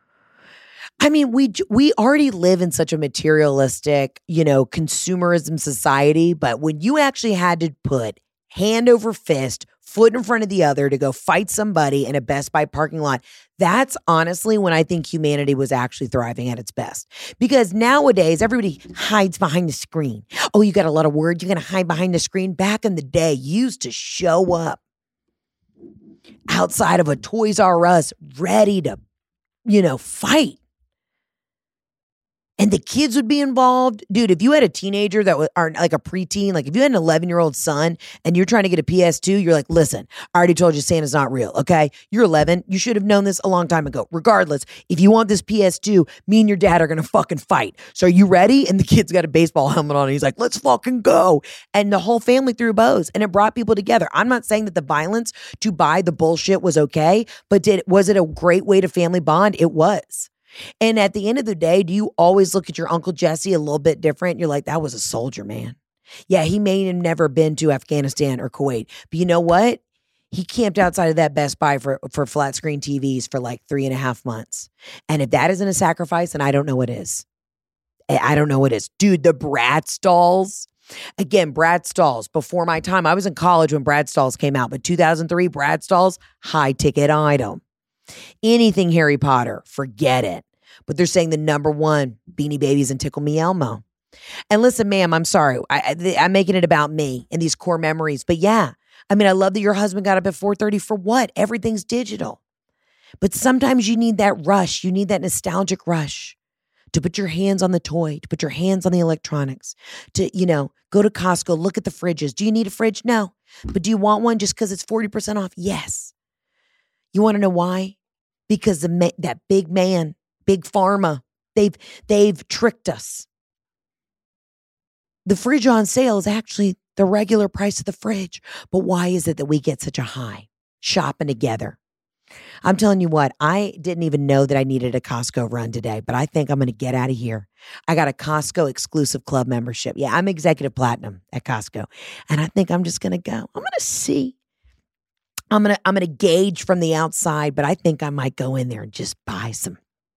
I mean, we already live in such a materialistic, consumerism society, but when you actually had to put hand over fist, foot in front of the other to go fight somebody in a Best Buy parking lot, that's honestly when I think humanity was actually thriving at its best. Because nowadays, everybody hides behind the screen. Oh, you got a lot of words, you're going to hide behind the screen? Back in the day, you used to show up outside of a Toys R Us ready to, fight. And the kids would be involved. Dude, if you had a teenager that are like a preteen, like if you had an 11-year-old son and you're trying to get a PS2, you're like, listen, I already told you Santa's not real, okay? You're 11. You should have known this a long time ago. Regardless, if you want this PS2, me and your dad are going to fucking fight. So are you ready? And the kid's got a baseball helmet on. And he's like, let's fucking go. And the whole family threw bows, and it brought people together. I'm not saying that the violence to buy the bullshit was okay, but was it a great way to family bond? It was. And at the end of the day, do you always look at your Uncle Jesse a little bit different? You're like, that was a soldier, man. Yeah, he may have never been to Afghanistan or Kuwait, but you know what? He camped outside of that Best Buy for flat screen TVs for like 3.5 months. And if that isn't a sacrifice, then I don't know what is. I don't know what is. Dude, the Bratz dolls. Again, Bratz dolls, before my time. I was in college when Bratz dolls came out, but 2003, Bratz dolls, high ticket item. Anything Harry Potter, forget it. But they're saying the number one, Beanie Babies and Tickle Me Elmo. And listen, ma'am, I'm sorry. I'm making it about me and these core memories. But yeah, I mean, I love that your husband got up at 4:30 for what? Everything's digital. But sometimes you need that rush. You need that nostalgic rush to put your hands on the toy, to put your hands on the electronics, to, go to Costco, look at the fridges. Do you need a fridge? No. But do you want one just because it's 40% off? Yes. You want to know why? Because that big man, big pharma, they've tricked us. The fridge on sale is actually the regular price of the fridge. But why is it that we get such a high shopping together? I'm telling you what, I didn't even know that I needed a Costco run today, but I think I'm going to get out of here. I got a Costco exclusive club membership. Yeah, I'm executive platinum at Costco. And I think I'm just going to go. I'm going to see. I'm gonna gauge from the outside, but I think I might go in there and just buy some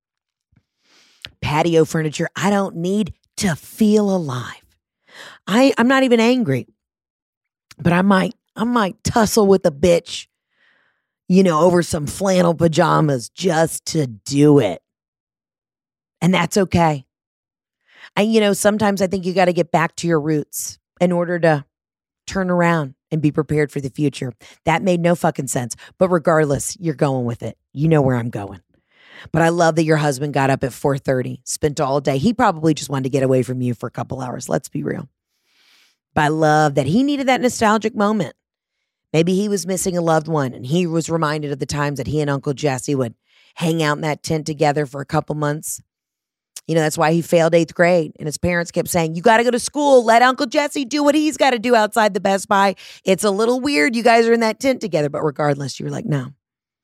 patio furniture. I don't need to feel alive. I'm not even angry, but I might tussle with a bitch, over some flannel pajamas just to do it. And that's okay. Sometimes I think you got to get back to your roots in order to turn around and be prepared for the future. That made no fucking sense. But regardless, you're going with it. You know where I'm going. But I love that your husband got up at 4:30, spent all day. He probably just wanted to get away from you for a couple hours. Let's be real. But I love that he needed that nostalgic moment. Maybe he was missing a loved one, and he was reminded of the times that he and Uncle Jesse would hang out in that tent together for a couple months. That's why he failed 8th grade. And his parents kept saying, you got to go to school. Let Uncle Jesse do what he's got to do outside the Best Buy. It's a little weird. You guys are in that tent together. But regardless, you were like, no.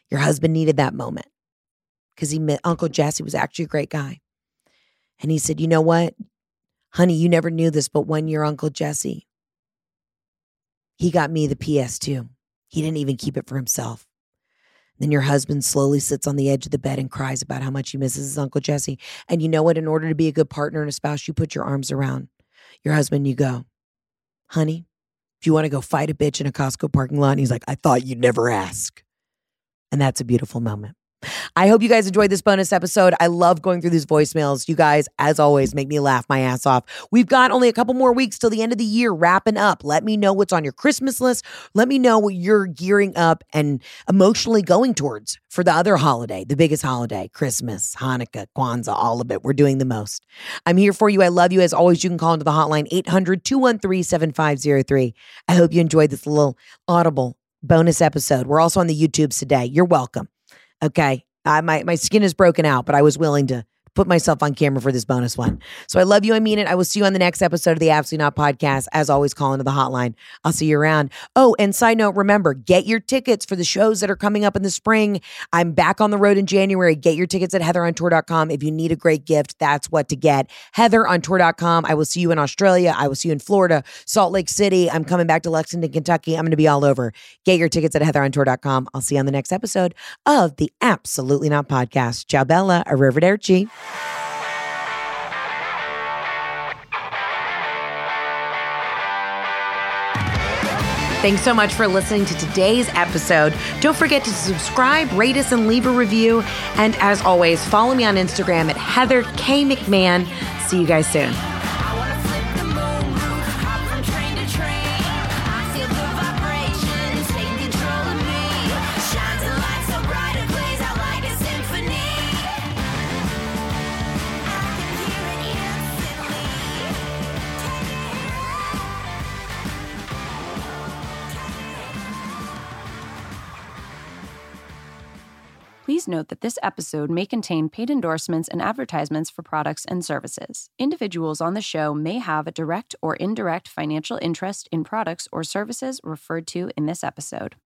Your husband needed that moment because he met Uncle Jesse was actually a great guy. And he said, you know what? Honey, you never knew this, but one year Uncle Jesse, he got me the PS2. He didn't even keep it for himself. Then your husband slowly sits on the edge of the bed and cries about how much he misses his Uncle Jesse. And you know what? In order to be a good partner and a spouse, you put your arms around your husband. You go, honey, do you want to go fight a bitch in a Costco parking lot? And he's like, I thought you'd never ask. And that's a beautiful moment. I hope you guys enjoyed this bonus episode. I love going through these voicemails. You guys, as always, make me laugh my ass off. We've got only a couple more weeks till the end of the year, wrapping up. Let me know what's on your Christmas list. Let me know what you're gearing up and emotionally going towards for the other holiday, the biggest holiday, Christmas, Hanukkah, Kwanzaa, all of it. We're doing the most. I'm here for you. I love you. As always, you can call into the hotline 800-213-7503. I hope you enjoyed this little audible bonus episode. We're also on the YouTubes today. You're welcome. Okay. My skin is broken out, but I was willing to put myself on camera for this bonus one. So I love you. I mean it. I will see you on the next episode of the Absolutely Not Podcast. As always, call into the hotline. I'll see you around. Oh, and side note, remember, get your tickets for the shows that are coming up in the spring. I'm back on the road in January. Get your tickets at heatherontour.com. If you need a great gift, that's what to get. heatherontour.com. I will see you in Australia. I will see you in Florida, Salt Lake City. I'm coming back to Lexington, Kentucky. I'm going to be all over. Get your tickets at heatherontour.com. I'll see you on the next episode of the Absolutely Not Podcast. Ciao bella, arrivederci. Thanks so much for listening to today's episode. Don't forget to subscribe, rate us, and leave a review. And as always, follow me on Instagram at Heather K. McMahon. See you guys soon. Please note that this episode may contain paid endorsements and advertisements for products and services. Individuals on the show may have a direct or indirect financial interest in products or services referred to in this episode.